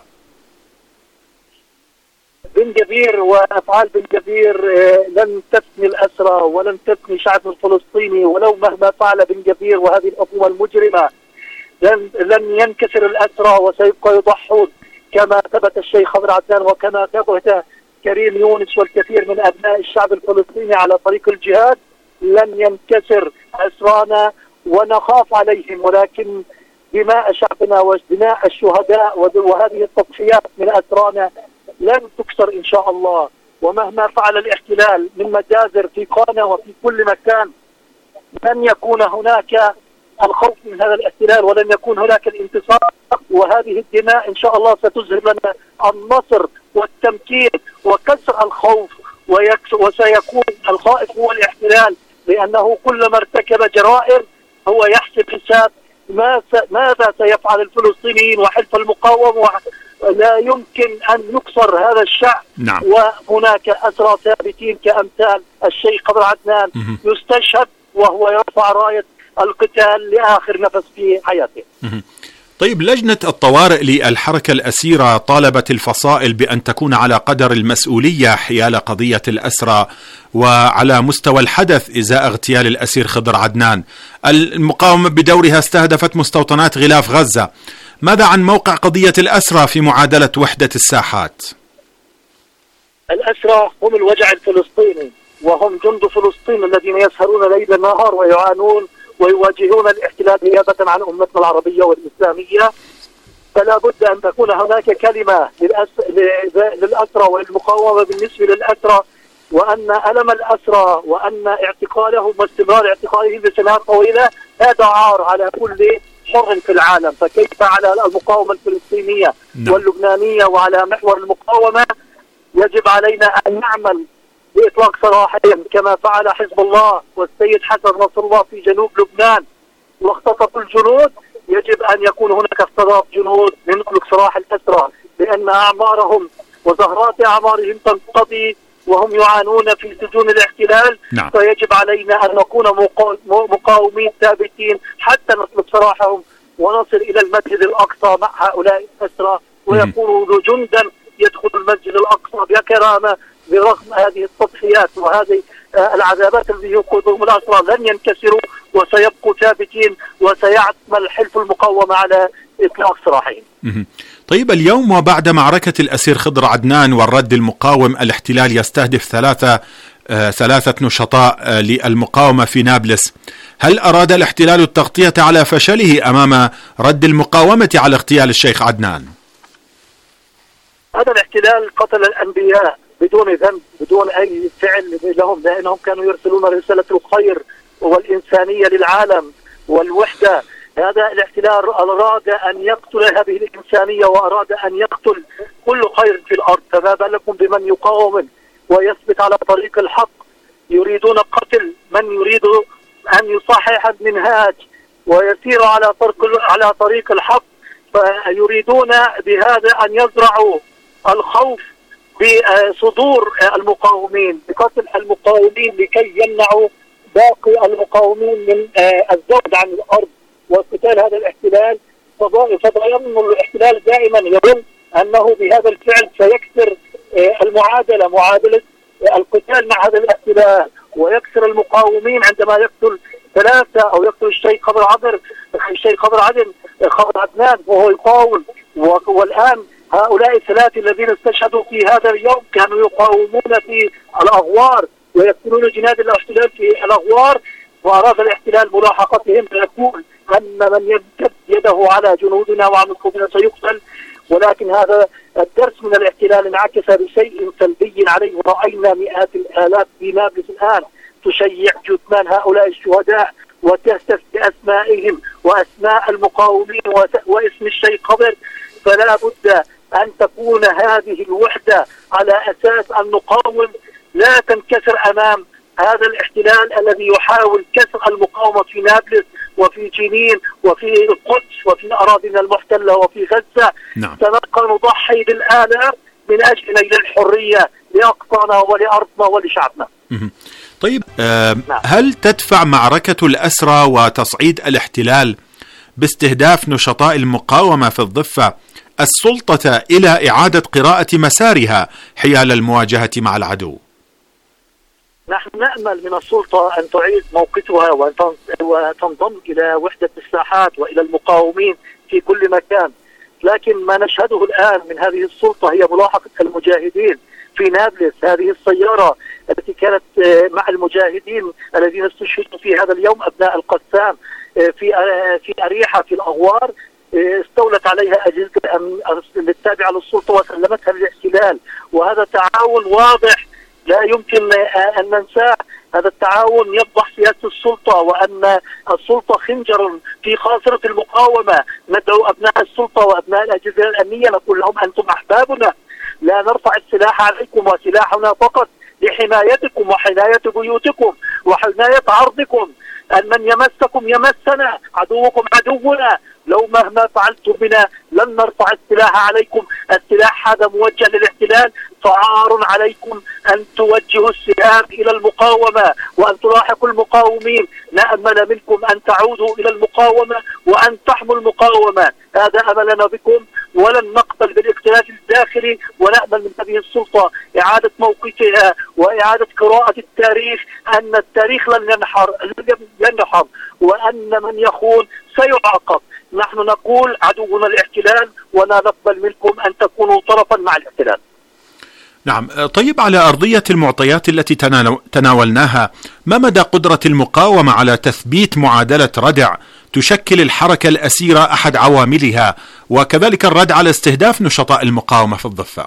بن جبير وأفعال بن جبير لن تفني الأسرى ولن تفني شعب الفلسطيني، ولو مهما فعل بن جبير وهذه الحكومة المجرمة لن, لن ينكسر الأسرى وسيبقى يضحون كما ثبت الشيخ خضر عدنان وكما ثبت كريم يونس والكثير من أبناء الشعب الفلسطيني على طريق الجهاد. لن ينكسر أسرانا ونخاف عليهم، ولكن دماء شعبنا ودماء الشهداء وهذه التضحيات من أسرانا لن تكسر إن شاء الله. ومهما فعل الاحتلال من مجازر في قانا وفي كل مكان لن يكون هناك الخوف من هذا الاحتلال ولن يكون هناك الانتصار، وهذه الدماء إن شاء الله ستظهر لنا النصر والتمكين وكسر الخوف، وسيكون الخائف هو الاحتلال، لأنه كلما ارتكب جرائم هو يحسب حساب ماذا سيفعل الفلسطينيين وحلف المقاومة. لا يمكن أن يكسر هذا الشعب. نعم. وهناك أسرى ثابتين كأمثال الشيخ خضر عدنان م- يستشهد وهو يرفع راية القتال لآخر نفس في حياته. م- طيب، لجنة الطوارئ للحركة الأسيرة طالبت الفصائل بأن تكون على قدر المسؤولية حيال قضية الأسرى وعلى مستوى الحدث إزاء اغتيال الأسير خضر عدنان. المقاومة بدورها استهدفت مستوطنات غلاف غزة. ماذا عن موقع قضية الأسرى في معادلة وحدة الساحات؟ الأسرى هم الوجع الفلسطيني، وهم جند فلسطين الذين يسهرون ليل نهار ويعانون ويواجهون الاحتلال نيابة عن أمتنا العربية والإسلامية. فلا بد أن تكون هناك كلمة للأسرى والمقاومة بالنسبة للأسرى، وأن ألم الأسرى وأن اعتقالهم واستمرار اعتقالهم لسنوات طويلة هذا عار على كل حر في العالم. فكيف على المقاومة الفلسطينية واللبنانية وعلى محور المقاومة؟ يجب علينا أن نعمل بإطلاق سراحهم كما فعل حزب الله والسيد حسن نصر الله في جنوب لبنان واختطفوا الجنود. يجب أن يكون هناك اختطاف جنود لنطلق سراح الأسرى، لأن أعمارهم وزهرات أعمارهم تنقضي وهم يعانون في سجون الاحتلال. نعم. فيجب علينا أن نكون مقاومين ثابتين حتى نطلق سراحهم ونصل إلى المسجد الأقصى مع هؤلاء الأسرى ويكونوا جندا يدخل المسجد الأقصى بكرامة برغم هذه التضحيات وهذه العذابات التي يقودهم الأسرى. لن ينكسروا وسيبقوا ثابتين وسيعمل حلف المقاومة على إطلاق سراحهم. طيب، اليوم وبعد معركة الأسير خضر عدنان والرد المقاوم، الاحتلال يستهدف ثلاثة آه ثلاثة نشطاء آه للمقاومة في نابلس. هل أراد الاحتلال التغطية على فشله أمام رد المقاومة على اغتيال الشيخ عدنان؟ هذا الاحتلال قتل الأنبياء بدون ذنب بدون أي فعل لهم، لأنهم كانوا يرسلون رسالة الخير والإنسانية للعالم والوحدة. هذا الاحتلال أراد أن يقتل هذه الإنسانية وأراد أن يقتل كل خير في الأرض، فما بالكم بمن يقاوم ويثبت على طريق الحق. يريدون قتل من يريد أن يصحح المنهاج ويسير على طريق على طريق الحق، فيريدون بهذا أن يزرعوا الخوف بصدور المقاومين بقتل المقاومين لكي يمنعوا باقي المقاومين من الزود عن الأرض وقتال هذا الاحتلال. فضيمن الاحتلال دائما يظن أنه بهذا الفعل سيكسر المعادلة معادلة القتال مع هذا الاحتلال ويكسر المقاومين عندما يقتل ثلاثة أو يقتل الشيخ خضر عدن الشيخ خضر عدن خضر عدنان وهو يقاوم. والآن هؤلاء الثلاثة الذين استشهدوا في هذا اليوم كانوا يقاومون في الأغوار ويقتلون جناد الاحتلال في الأغوار، وأراد الاحتلال ملاحقتهم فيقول أن من يمتد يده على جنودنا وعمقنا سيقتل. ولكن هذا الدرس من الاحتلال انعكس بشيء سلبي عليه، ورأينا مئات الآلاف في نابلس الآن تشيع جثمان هؤلاء الشهداء وتهتف بأسمائهم وأسماء المقاومين واسم الشيخ خضر. فلا بد أن تكون هذه الوحدة على أساس أن نقاوم لا تنكسر أمام هذا الاحتلال الذي يحاول كسر المقاومة في نابلس وفي جنين وفي القدس وفي أراضينا المحتلة وفي غزة. نعم. سنبقى نضحي بالآلاف من أجل نيل الحرية لأقطارنا ولأرضنا ولشعبنا. طيب، آه هل تدفع معركة الأسرى وتصعيد الاحتلال باستهداف نشطاء المقاومة في الضفة السلطة إلى إعادة قراءة مسارها حيال المواجهة مع العدو؟ نحن نأمل من السلطة أن تعيد موقفها وتنضم إلى وحدة الساحات وإلى المقاومين في كل مكان. لكن ما نشهده الآن من هذه السلطة هي ملاحقة المجاهدين في نابلس. هذه السيارة التي كانت مع المجاهدين الذين استشهدوا في هذا اليوم أبناء القسام في في أريحة في الأغوار استولت عليها أجهزة الأمن التابعة للسلطة وسلمتها للاحتلال، وهذا تعاون واضح لا يمكن أن ننساه. هذا التعاون يفضح سياسة السلطة وأن السلطة خنجر في خاصرة المقاومة. ندعو أبناء السلطة وأبناء الأجهزة الأمنية نقول لهم أنتم أحبابنا، لا نرفع السلاح عليكم وسلاحنا فقط لحمايتكم وحماية بيوتكم وحماية عرضكم. أن من يمسكم يمسنا، عدوكم عدونا، لو مهما فعلتم بنا لن نرفع السلاح عليكم. السلاح هذا موجه للاحتلال، فعار عليكم أن توجهوا السهام إلى المقاومة وأن تلاحقوا المقاومين. نأمل منكم أن تعودوا إلى المقاومة وأن تحموا المقاومة. هذا أملنا بكم، ولن نقبل بالاختلاف الداخلي، ونأمل من هذه السلطة إعادة موقفها وإعادة قراءة التاريخ، أن التاريخ لن ينحر ينحر وأن من يخون سيعاقب. نحن نقول عدونا الاحتلال ولا نقبل منكم أن تكونوا طرفا مع الاحتلال. نعم. طيب، على أرضية المعطيات التي تناولناها، ما مدى قدرة المقاومة على تثبيت معادلة ردع تشكل الحركة الأسيرة أحد عواملها، وكذلك الرد على استهداف نشطاء المقاومة في الضفة؟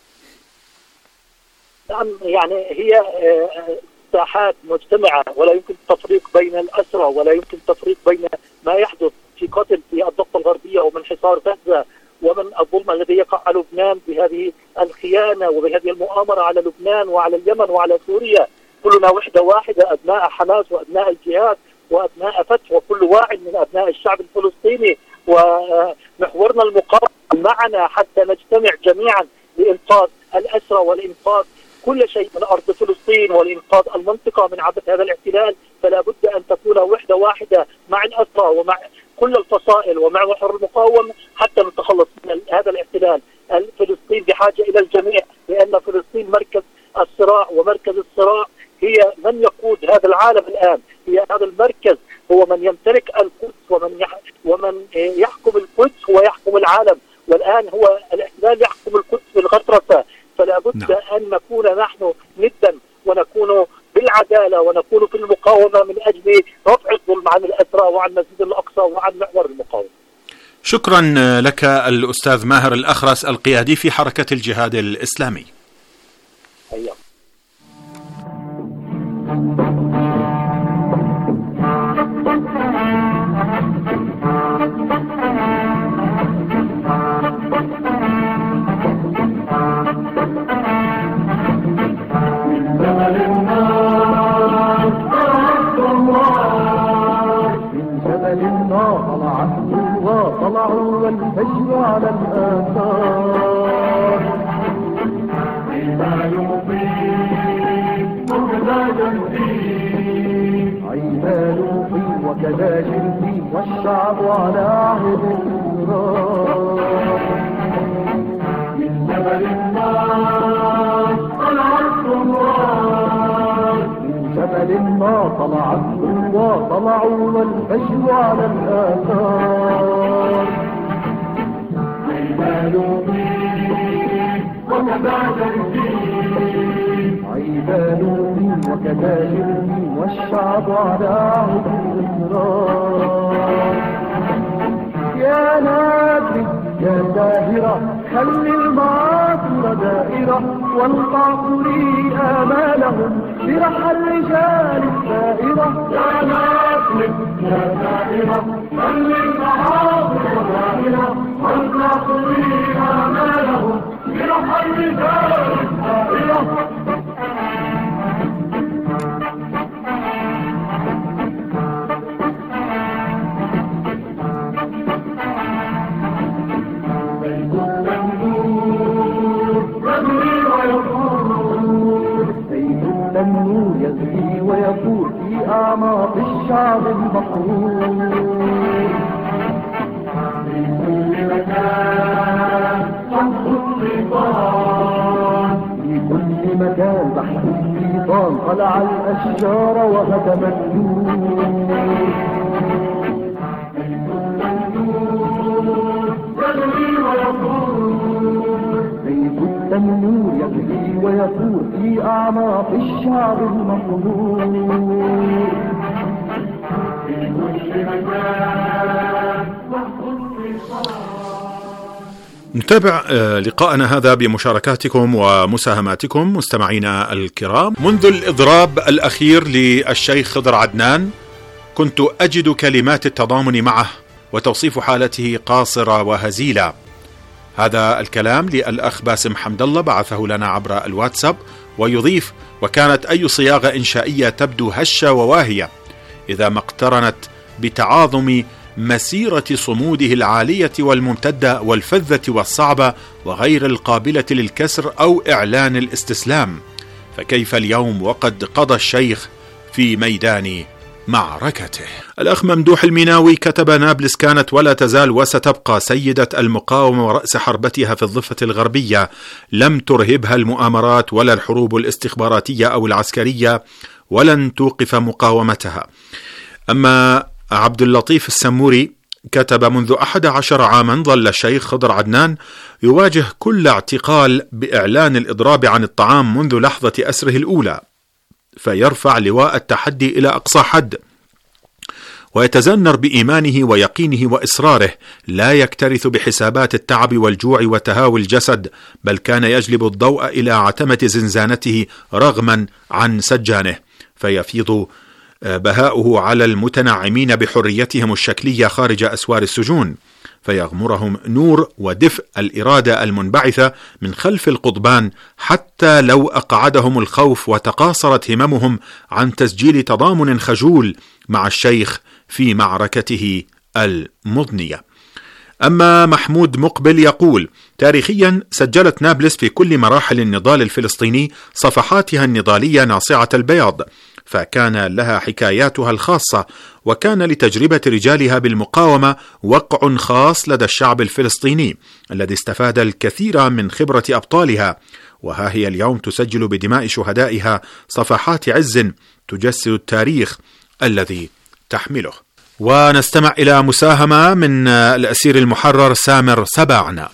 نعم، يعني هي ساحات مجتمعة ولا يمكن التفريق بين الأسرى ولا يمكن التفريق بين ما يحدث في قتل في الضفة الغربية ومن حصار غزة ومن الظلم الذي يقع على لبنان بهذه الخيانة وبهذه المؤامرة على لبنان وعلى اليمن وعلى سوريا. كلنا وحدة واحدة، أبناء حماس وأبناء الجهاد وأبناء فتح، وكل واحد من أبناء الشعب الفلسطيني، ومحورنا المقاومة معنا حتى نجتمع جميعا لإنقاذ الأسرى والإنقاذ كل شيء من أرض فلسطين والإنقاذ المنطقة من عبث هذا الاحتلال. فلا بد أن تكون وحدة واحدة مع الأسرى ومع كل الفصائل ومع محور المقاومة حتى نتخلص من هذا الاحتلال. فلسطين بحاجة إلى الجميع، لأن فلسطين مركز الصراع، ومركز الصراع هي من يقود هذا العالم الآن، هي هذا المركز هو من يمتلك القدس، ومن ومن يحكم القدس هو يحكم العالم، والآن هو الاحتلال يحكم القدس بالغطرسة. فلا بد نعم. أن نكون نحن ندا ونكون بالعدالة ونكون في المقاومة من أجل رفع الظلم عن الأسرى وعن المسجد الأقصى وعن محور المقاومة. شكرا لك الأستاذ ماهر الأخرس القيادي في حركة الجهاد الإسلامي. أيوة. طلعوا والفجر على الآثار عيبان فيه وكذا جنبي عيبان فيه وكذا جنبي والشعب على عهد النار من جبل النار طلعت الله من جبل النار طلعت الله طلعوا والفجر على الآثار عيبان فيه وكذا جنبي عيبان فيه وكذا جنبي والشعب على عهد الإصرار يا نادي يا داهرة خلي المعاصر دائرة والقاصري آمالهم برحى الرجال السائرة يا نادي يا داهرة خلي المعاصر دائرة والقاصري آمالهم برحى الرجال السائرة يزهي ويفور في أعماق الشعب المقهور في كل مكان صمت الشيطان في كل مكان بحث الشيطان طلع الأشجار وهدم النور يزهي ويفور سيف التنور يزهي ويفور في أعماق الشعب المقهور في كل مكان. نتابع لقاءنا هذا بمشاركاتكم ومساهماتكم مستمعينا الكرام. منذ الإضراب الأخير للشيخ خضر عدنان كنت أجد كلمات التضامن معه وتوصيف حالته قاصرة وهزيلة. هذا الكلام للأخ باسم حمد الله بعثه لنا عبر الواتساب، ويضيف: وكانت أي صياغة إنشائية تبدو هشة وواهية إذا ما اقترنت بتعاظم مسيرة صموده العالية والممتدة والفذة والصعبة وغير القابلة للكسر أو إعلان الاستسلام، فكيف اليوم وقد قضى الشيخ في ميدان معركته. الأخ ممدوح الميناوي كتب: نابلس كانت ولا تزال وستبقى سيدة المقاومة ورأس حربتها في الضفة الغربية، لم ترهبها المؤامرات ولا الحروب الاستخباراتية أو العسكرية، ولن توقف مقاومتها. أما عبد اللطيف السموري كتب: منذ أحد عشر عاما ظل الشيخ خضر عدنان يواجه كل اعتقال بإعلان الإضراب عن الطعام منذ لحظة أسره الأولى، فيرفع لواء التحدي إلى أقصى حد ويتزنر بإيمانه ويقينه وإصراره، لا يكترث بحسابات التعب والجوع وتهاوي الجسد، بل كان يجلب الضوء إلى عتمة زنزانته رغما عن سجانه، فيفيض بهاؤه على المتنعمين بحريتهم الشكلية خارج أسوار السجون. فيغمرهم نور ودفء الإرادة المنبعثة من خلف القضبان، حتى لو أقعدهم الخوف وتقاصرت هممهم عن تسجيل تضامن خجول مع الشيخ في معركته المضنية. أما محمود مقبل يقول: تاريخيا سجلت نابلس في كل مراحل النضال الفلسطيني صفحاتها النضالية ناصعة البياض، فكان لها حكاياتها الخاصة، وكان لتجربة رجالها بالمقاومة وقع خاص لدى الشعب الفلسطيني الذي استفاد الكثير من خبرة أبطالها، وها هي اليوم تسجل بدماء شهدائها صفحات عز تجسد التاريخ الذي تحمله. ونستمع إلى مساهمة من الأسير المحرر سامر سباعنا.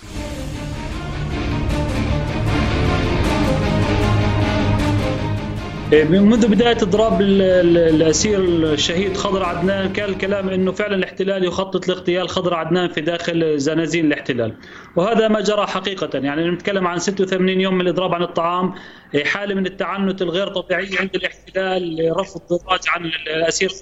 منذ بداية إضراب الأسير الشهيد خضر عدنان كان الكلام أنه فعلا الاحتلال يخطط لاغتيال خضر عدنان في داخل زنازين الاحتلال، وهذا ما جرى حقيقة. يعني نتكلم عن ستة وثمانين يوم من الإضراب عن الطعام، حالة من التعنت الغير طبيعية عند الاحتلال، رفض الضراج عن الأسير.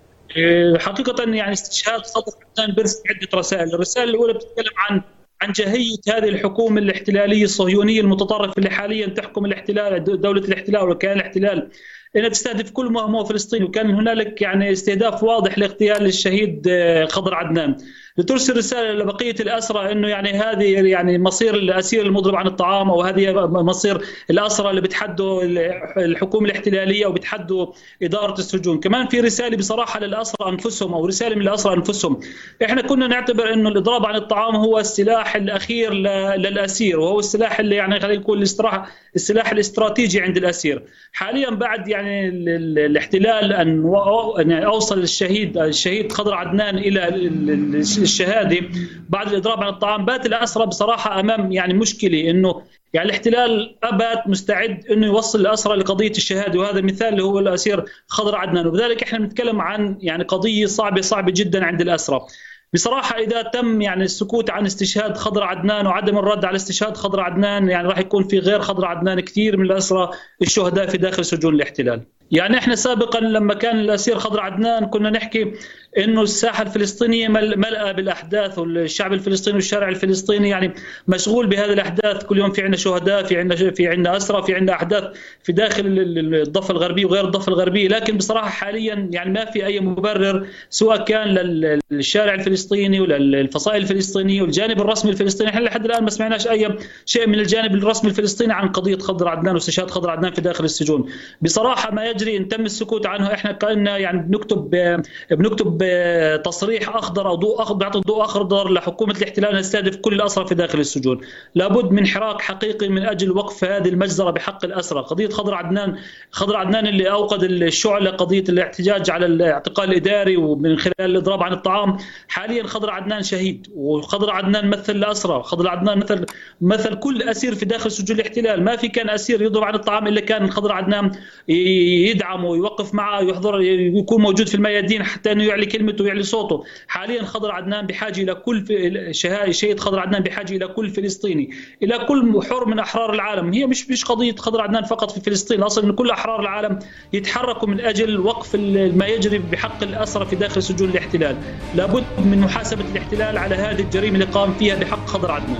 حقيقة يعني استشهاد خضر عدنان برز عدة رسائل. الرسالة الأولى بتتكلم عن عن جاهية هذه الحكومة الاحتلالية الصهيونية المتطرفة اللي حاليا تحكم الاحتلال، دولة الاحتلال وكيان الاحتلال، انها تستهدف كل ما هو فلسطيني، وكان هنالك يعني استهداف واضح لاغتيال الشهيد خضر عدنان، لترسل رسالة لبقية الأسرى انه يعني هذه يعني مصير الأسير المضرب عن الطعام، او هذه مصير الأسرى اللي بتحدوا الحكومة الاحتلالية وبتحدوا إدارة السجون. كمان في رسالة بصراحة للأسرى أنفسهم، او رسالة من الأسرى أنفسهم. احنا كنا نعتبر انه الإضراب عن الطعام هو السلاح الأخير للأسير، وهو السلاح اللي يعني خلينا نقول السلاح الاستراتيجي عند الأسير. حاليا بعد يعني الاحتلال ان اوصل الشهيد الشهيد خضر عدنان الى الشهاده بعد الاضراب عن الطعام، بات الاسرى بصراحه امام يعني مشكله، انه يعني الاحتلال ابات مستعد انه يوصل الاسرى لقضيه الشهاده، وهذا مثال اللي هو الاسير خضر عدنان. وبذلك احنا بنتكلم عن يعني قضيه صعبه صعبه جدا عند الاسرى. بصراحة إذا تم يعني السكوت عن استشهاد خضر عدنان وعدم الرد على استشهاد خضر عدنان، يعني راح يكون في غير خضر عدنان كثير من الأسرى الشهداء في داخل سجون الاحتلال. يعني احنا سابقا لما كان الأسير خضر عدنان كنا نحكي انه الساحة الفلسطينية ملأة بالأحداث، والشعب الفلسطيني والشارع الفلسطيني يعني مشغول بهذه الأحداث. كل يوم في عندنا شهداء، في عندنا في عندنا أسرى، في عندنا أحداث في داخل الضفة الغربية وغير الضفة الغربية. لكن بصراحة حاليا يعني ما في أي مبرر سواء كان للشارع الفلسطيني وللفصائل الفلسطينية والجانب الرسمي الفلسطيني. احنا لحد الآن ما سمعناش أي شيء من الجانب الرسمي الفلسطيني عن قضية خضر عدنان واستشهاد خضر عدنان في داخل السجون. بصراحة ما يجري ان تم السكوت عنه، احنا كنا يعني بنكتب بنكتب تصريح اخضر او ضوء اخضر، بيعطي ضوء اخضر لحكومه الاحتلال ان تستهدف كل الاسرى في داخل السجون. لابد من حراك حقيقي من اجل وقف هذه المجزره بحق الاسرى. قضيه خضر عدنان خضر عدنان اللي اوقد الشعله، قضيه الاحتجاج على الاعتقال الاداري ومن خلال الاضراب عن الطعام. حاليا خضر عدنان شهيد، وخضر عدنان مثل الاسرى، خضر عدنان مثل مثل كل اسير في داخل سجون الاحتلال. ما في كان اسير يضرب عن الطعام الا كان خضر عدنان يدعمه ويوقف معه، يحضر يكون موجود في الميادين حتى انه يعلي كلمته ويعلي صوته. حاليا خضر عدنان بحاجه الى كل شهيد خضر عدنان بحاجه الى كل فلسطيني، الى كل حر من احرار العالم. هي مش مش قضيه خضر عدنان فقط في فلسطين، اصلا ان كل احرار العالم يتحركوا من اجل وقف ما يجري بحق الاسرى في داخل سجون الاحتلال. لابد من محاسبه الاحتلال على هذه الجريمه اللي قام فيها بحق خضر عدنان.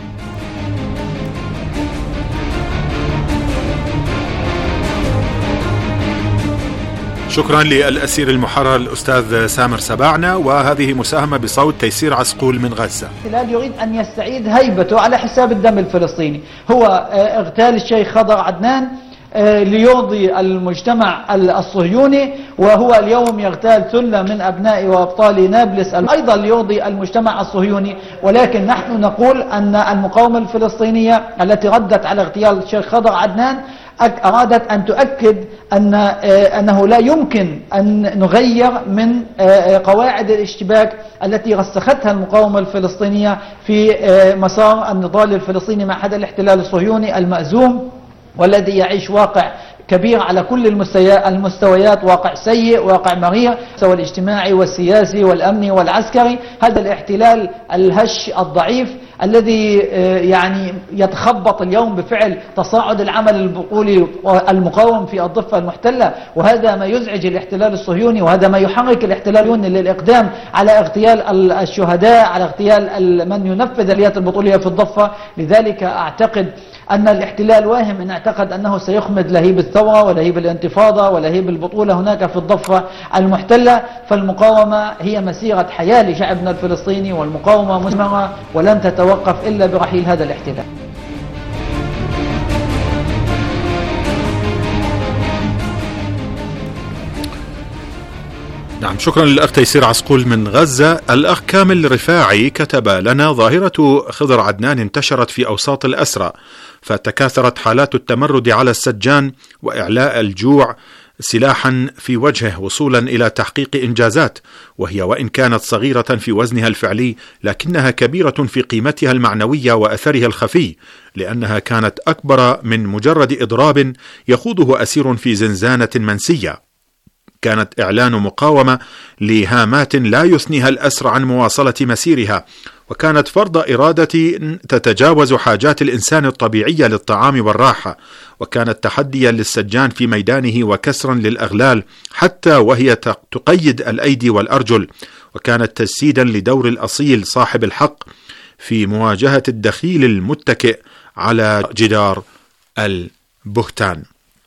شكرا للأسير المحرر الأستاذ سامر سباعنا. وهذه مساهمة بصوت تيسير عسقول من غزة. الاحتلال يريد أن يستعيد هيبته على حساب الدم الفلسطيني. هو اغتال الشيخ خضر عدنان ليرضي المجتمع الصهيوني، وهو اليوم يغتال ثلة من أبناء وأبطال نابلس أيضا ليرضي المجتمع الصهيوني. ولكن نحن نقول أن المقاومة الفلسطينية التي ردت على اغتيال الشيخ خضر عدنان أرادت أن تؤكد أن أنه لا يمكن أن نغير من قواعد الاشتباك التي رسختها المقاومة الفلسطينية في مسار النضال الفلسطيني مع هذا الاحتلال الصهيوني المأزوم، والذي يعيش واقع كبير على كل المستويات، واقع سيء، واقع مرير، سواء الاجتماعي والسياسي والأمني والعسكري. هذا الاحتلال الهش الضعيف الذي يعني يتخبط اليوم بفعل تصاعد العمل البطولي المقاوم في الضفة المحتلة، وهذا ما يزعج الاحتلال الصهيوني، وهذا ما يحرك الاحتلال الصهيوني للإقدام على اغتيال الشهداء، على اغتيال من ينفذ العمليات البطولية في الضفة. لذلك أعتقد أن الاحتلال واهم إن اعتقد أنه سيخمد لهيب الثورة ولهيب الانتفاضة ولهيب البطولة هناك في الضفة المحتلة. فالمقاومة هي مسيرة حياة لشعبنا الفلسطيني، والمقاومة مثمرة ولن تتوقف إلا برحيل هذا الاحتلال. نعم، شكرا للأخ تيسير عسقول من غزة. الأخ كامل رفاعي كتب لنا: ظاهرة خضر عدنان انتشرت في أوساط الأسرى، فتكاثرت حالات التمرد على السجان وإعلاء الجوع سلاحا في وجهه وصولا إلى تحقيق إنجازات، وهي وإن كانت صغيرة في وزنها الفعلي لكنها كبيرة في قيمتها المعنوية وأثرها الخفي، لأنها كانت أكبر من مجرد إضراب يخوضه أسير في زنزانة منسية. كانت إعلان مقاومة لهامات لا يثنيها الأسر عن مواصلة مسيرها، وكانت فرض إرادة تتجاوز حاجات الإنسان الطبيعية للطعام والراحة، وكانت تحديا للسجان في ميدانه وكسرا للأغلال حتى وهي تقيد الأيدي والأرجل، وكانت تجسيدا لدور الأصيل صاحب الحق في مواجهة الدخيل المتكئ على جدار البهتان.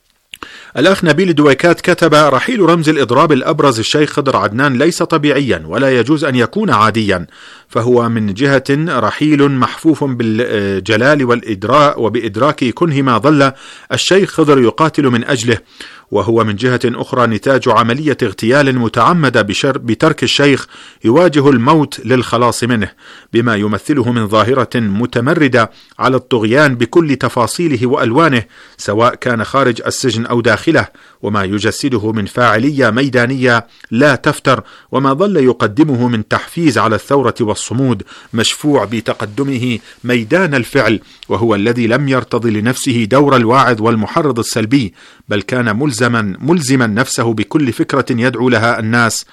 الأخ نبيل دويكات كتب: رحيل رمز الإضراب الأبرز الشيخ خضر عدنان ليس طبيعيا ولا يجوز أن يكون عاديا، فهو من جهة رحيل محفوف بالجلال والإدراء وبإدراك كنه ما ظل الشيخ خضر يقاتل من أجله، وهو من جهة أخرى نتاج عملية اغتيال متعمدة بترك الشيخ يواجه الموت للخلاص منه، بما يمثله من ظاهرة متمردة على الطغيان بكل تفاصيله وألوانه، سواء كان خارج السجن أو داخله، وما يجسده من فاعلية ميدانية لا تفتر، وما ظل يقدمه من تحفيز على الثورة والصمود، مشفوع بتقدمه ميدان الفعل، وهو الذي لم يرتضي لنفسه دور الواعظ والمحرض السلبي، بل كان ملزما ملزما نفسه بكل فكرة يدعو لها الناس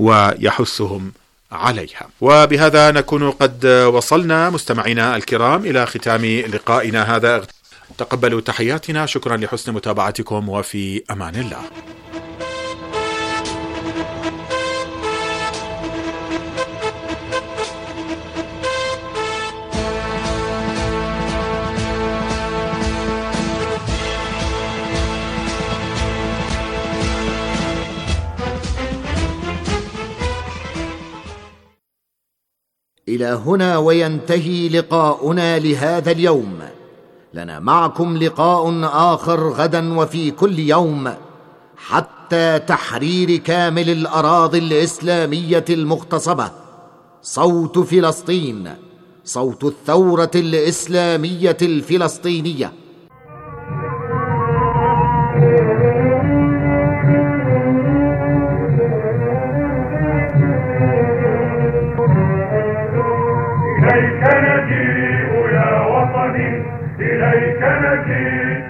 ويحثهم عليها. وبهذا نكون قد وصلنا مستمعينا الكرام إلى ختام لقائنا هذا. تقبلوا تحياتنا، شكرا لحسن متابعتكم، وفي أمان الله. إلى هنا وينتهي لقاؤنا لهذا اليوم. لنا معكم لقاء آخر غدا وفي كل يوم، حتى تحرير كامل الأراضي الإسلامية المغتصبة. صوت فلسطين، صوت الثورة الإسلامية الفلسطينية. إليك نجيء يا وطني، إليك نجيء،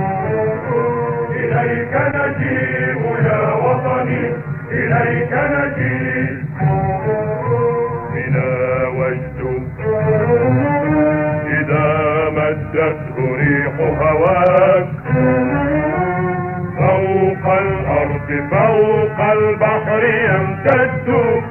إليك نجيء يا وطني، إليك نجيء. بنا وجد إذا مدته ريح هواك، فوق الأرض فوق البحر يمتد.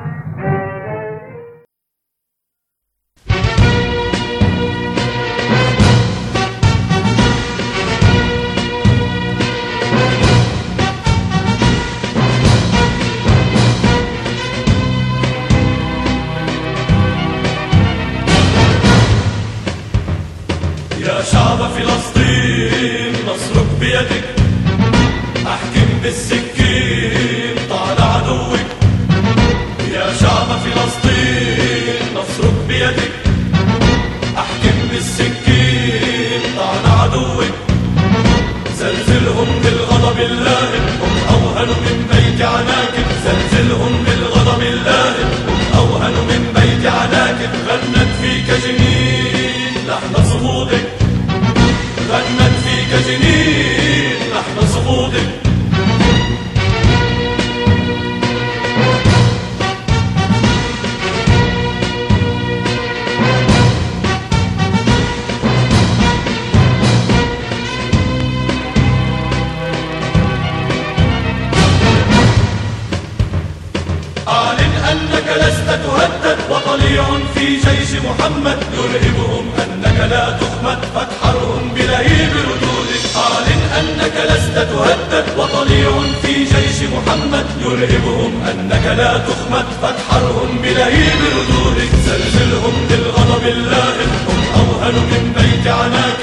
يا شعب فلسطين نصرك بيدك، احكم بالسكين طال عدوك. يا شعب فلسطين نصرك بيدك، احكم بالسكين طال عدوك. زلزلهم بالغضب اللائم، هم اوهن من بيت عناكب. زلزلهم بالغضب اللائم، هم اوهن من بيت عناكب. غنت فيك جنين لحن صمودك، غنت فيك جنين لحن صمودك. في جيش محمد يرهبهم أنك لا تخمد فاتحرهم بلهيب ردودك أعلن أنك لست تهدد وطليع في جيش محمد يرهبهم أنك لا تخمد فاتحرهم بلهيب ردودك زلزلهم بالغضب اللائم هم أوهن من بيت عناك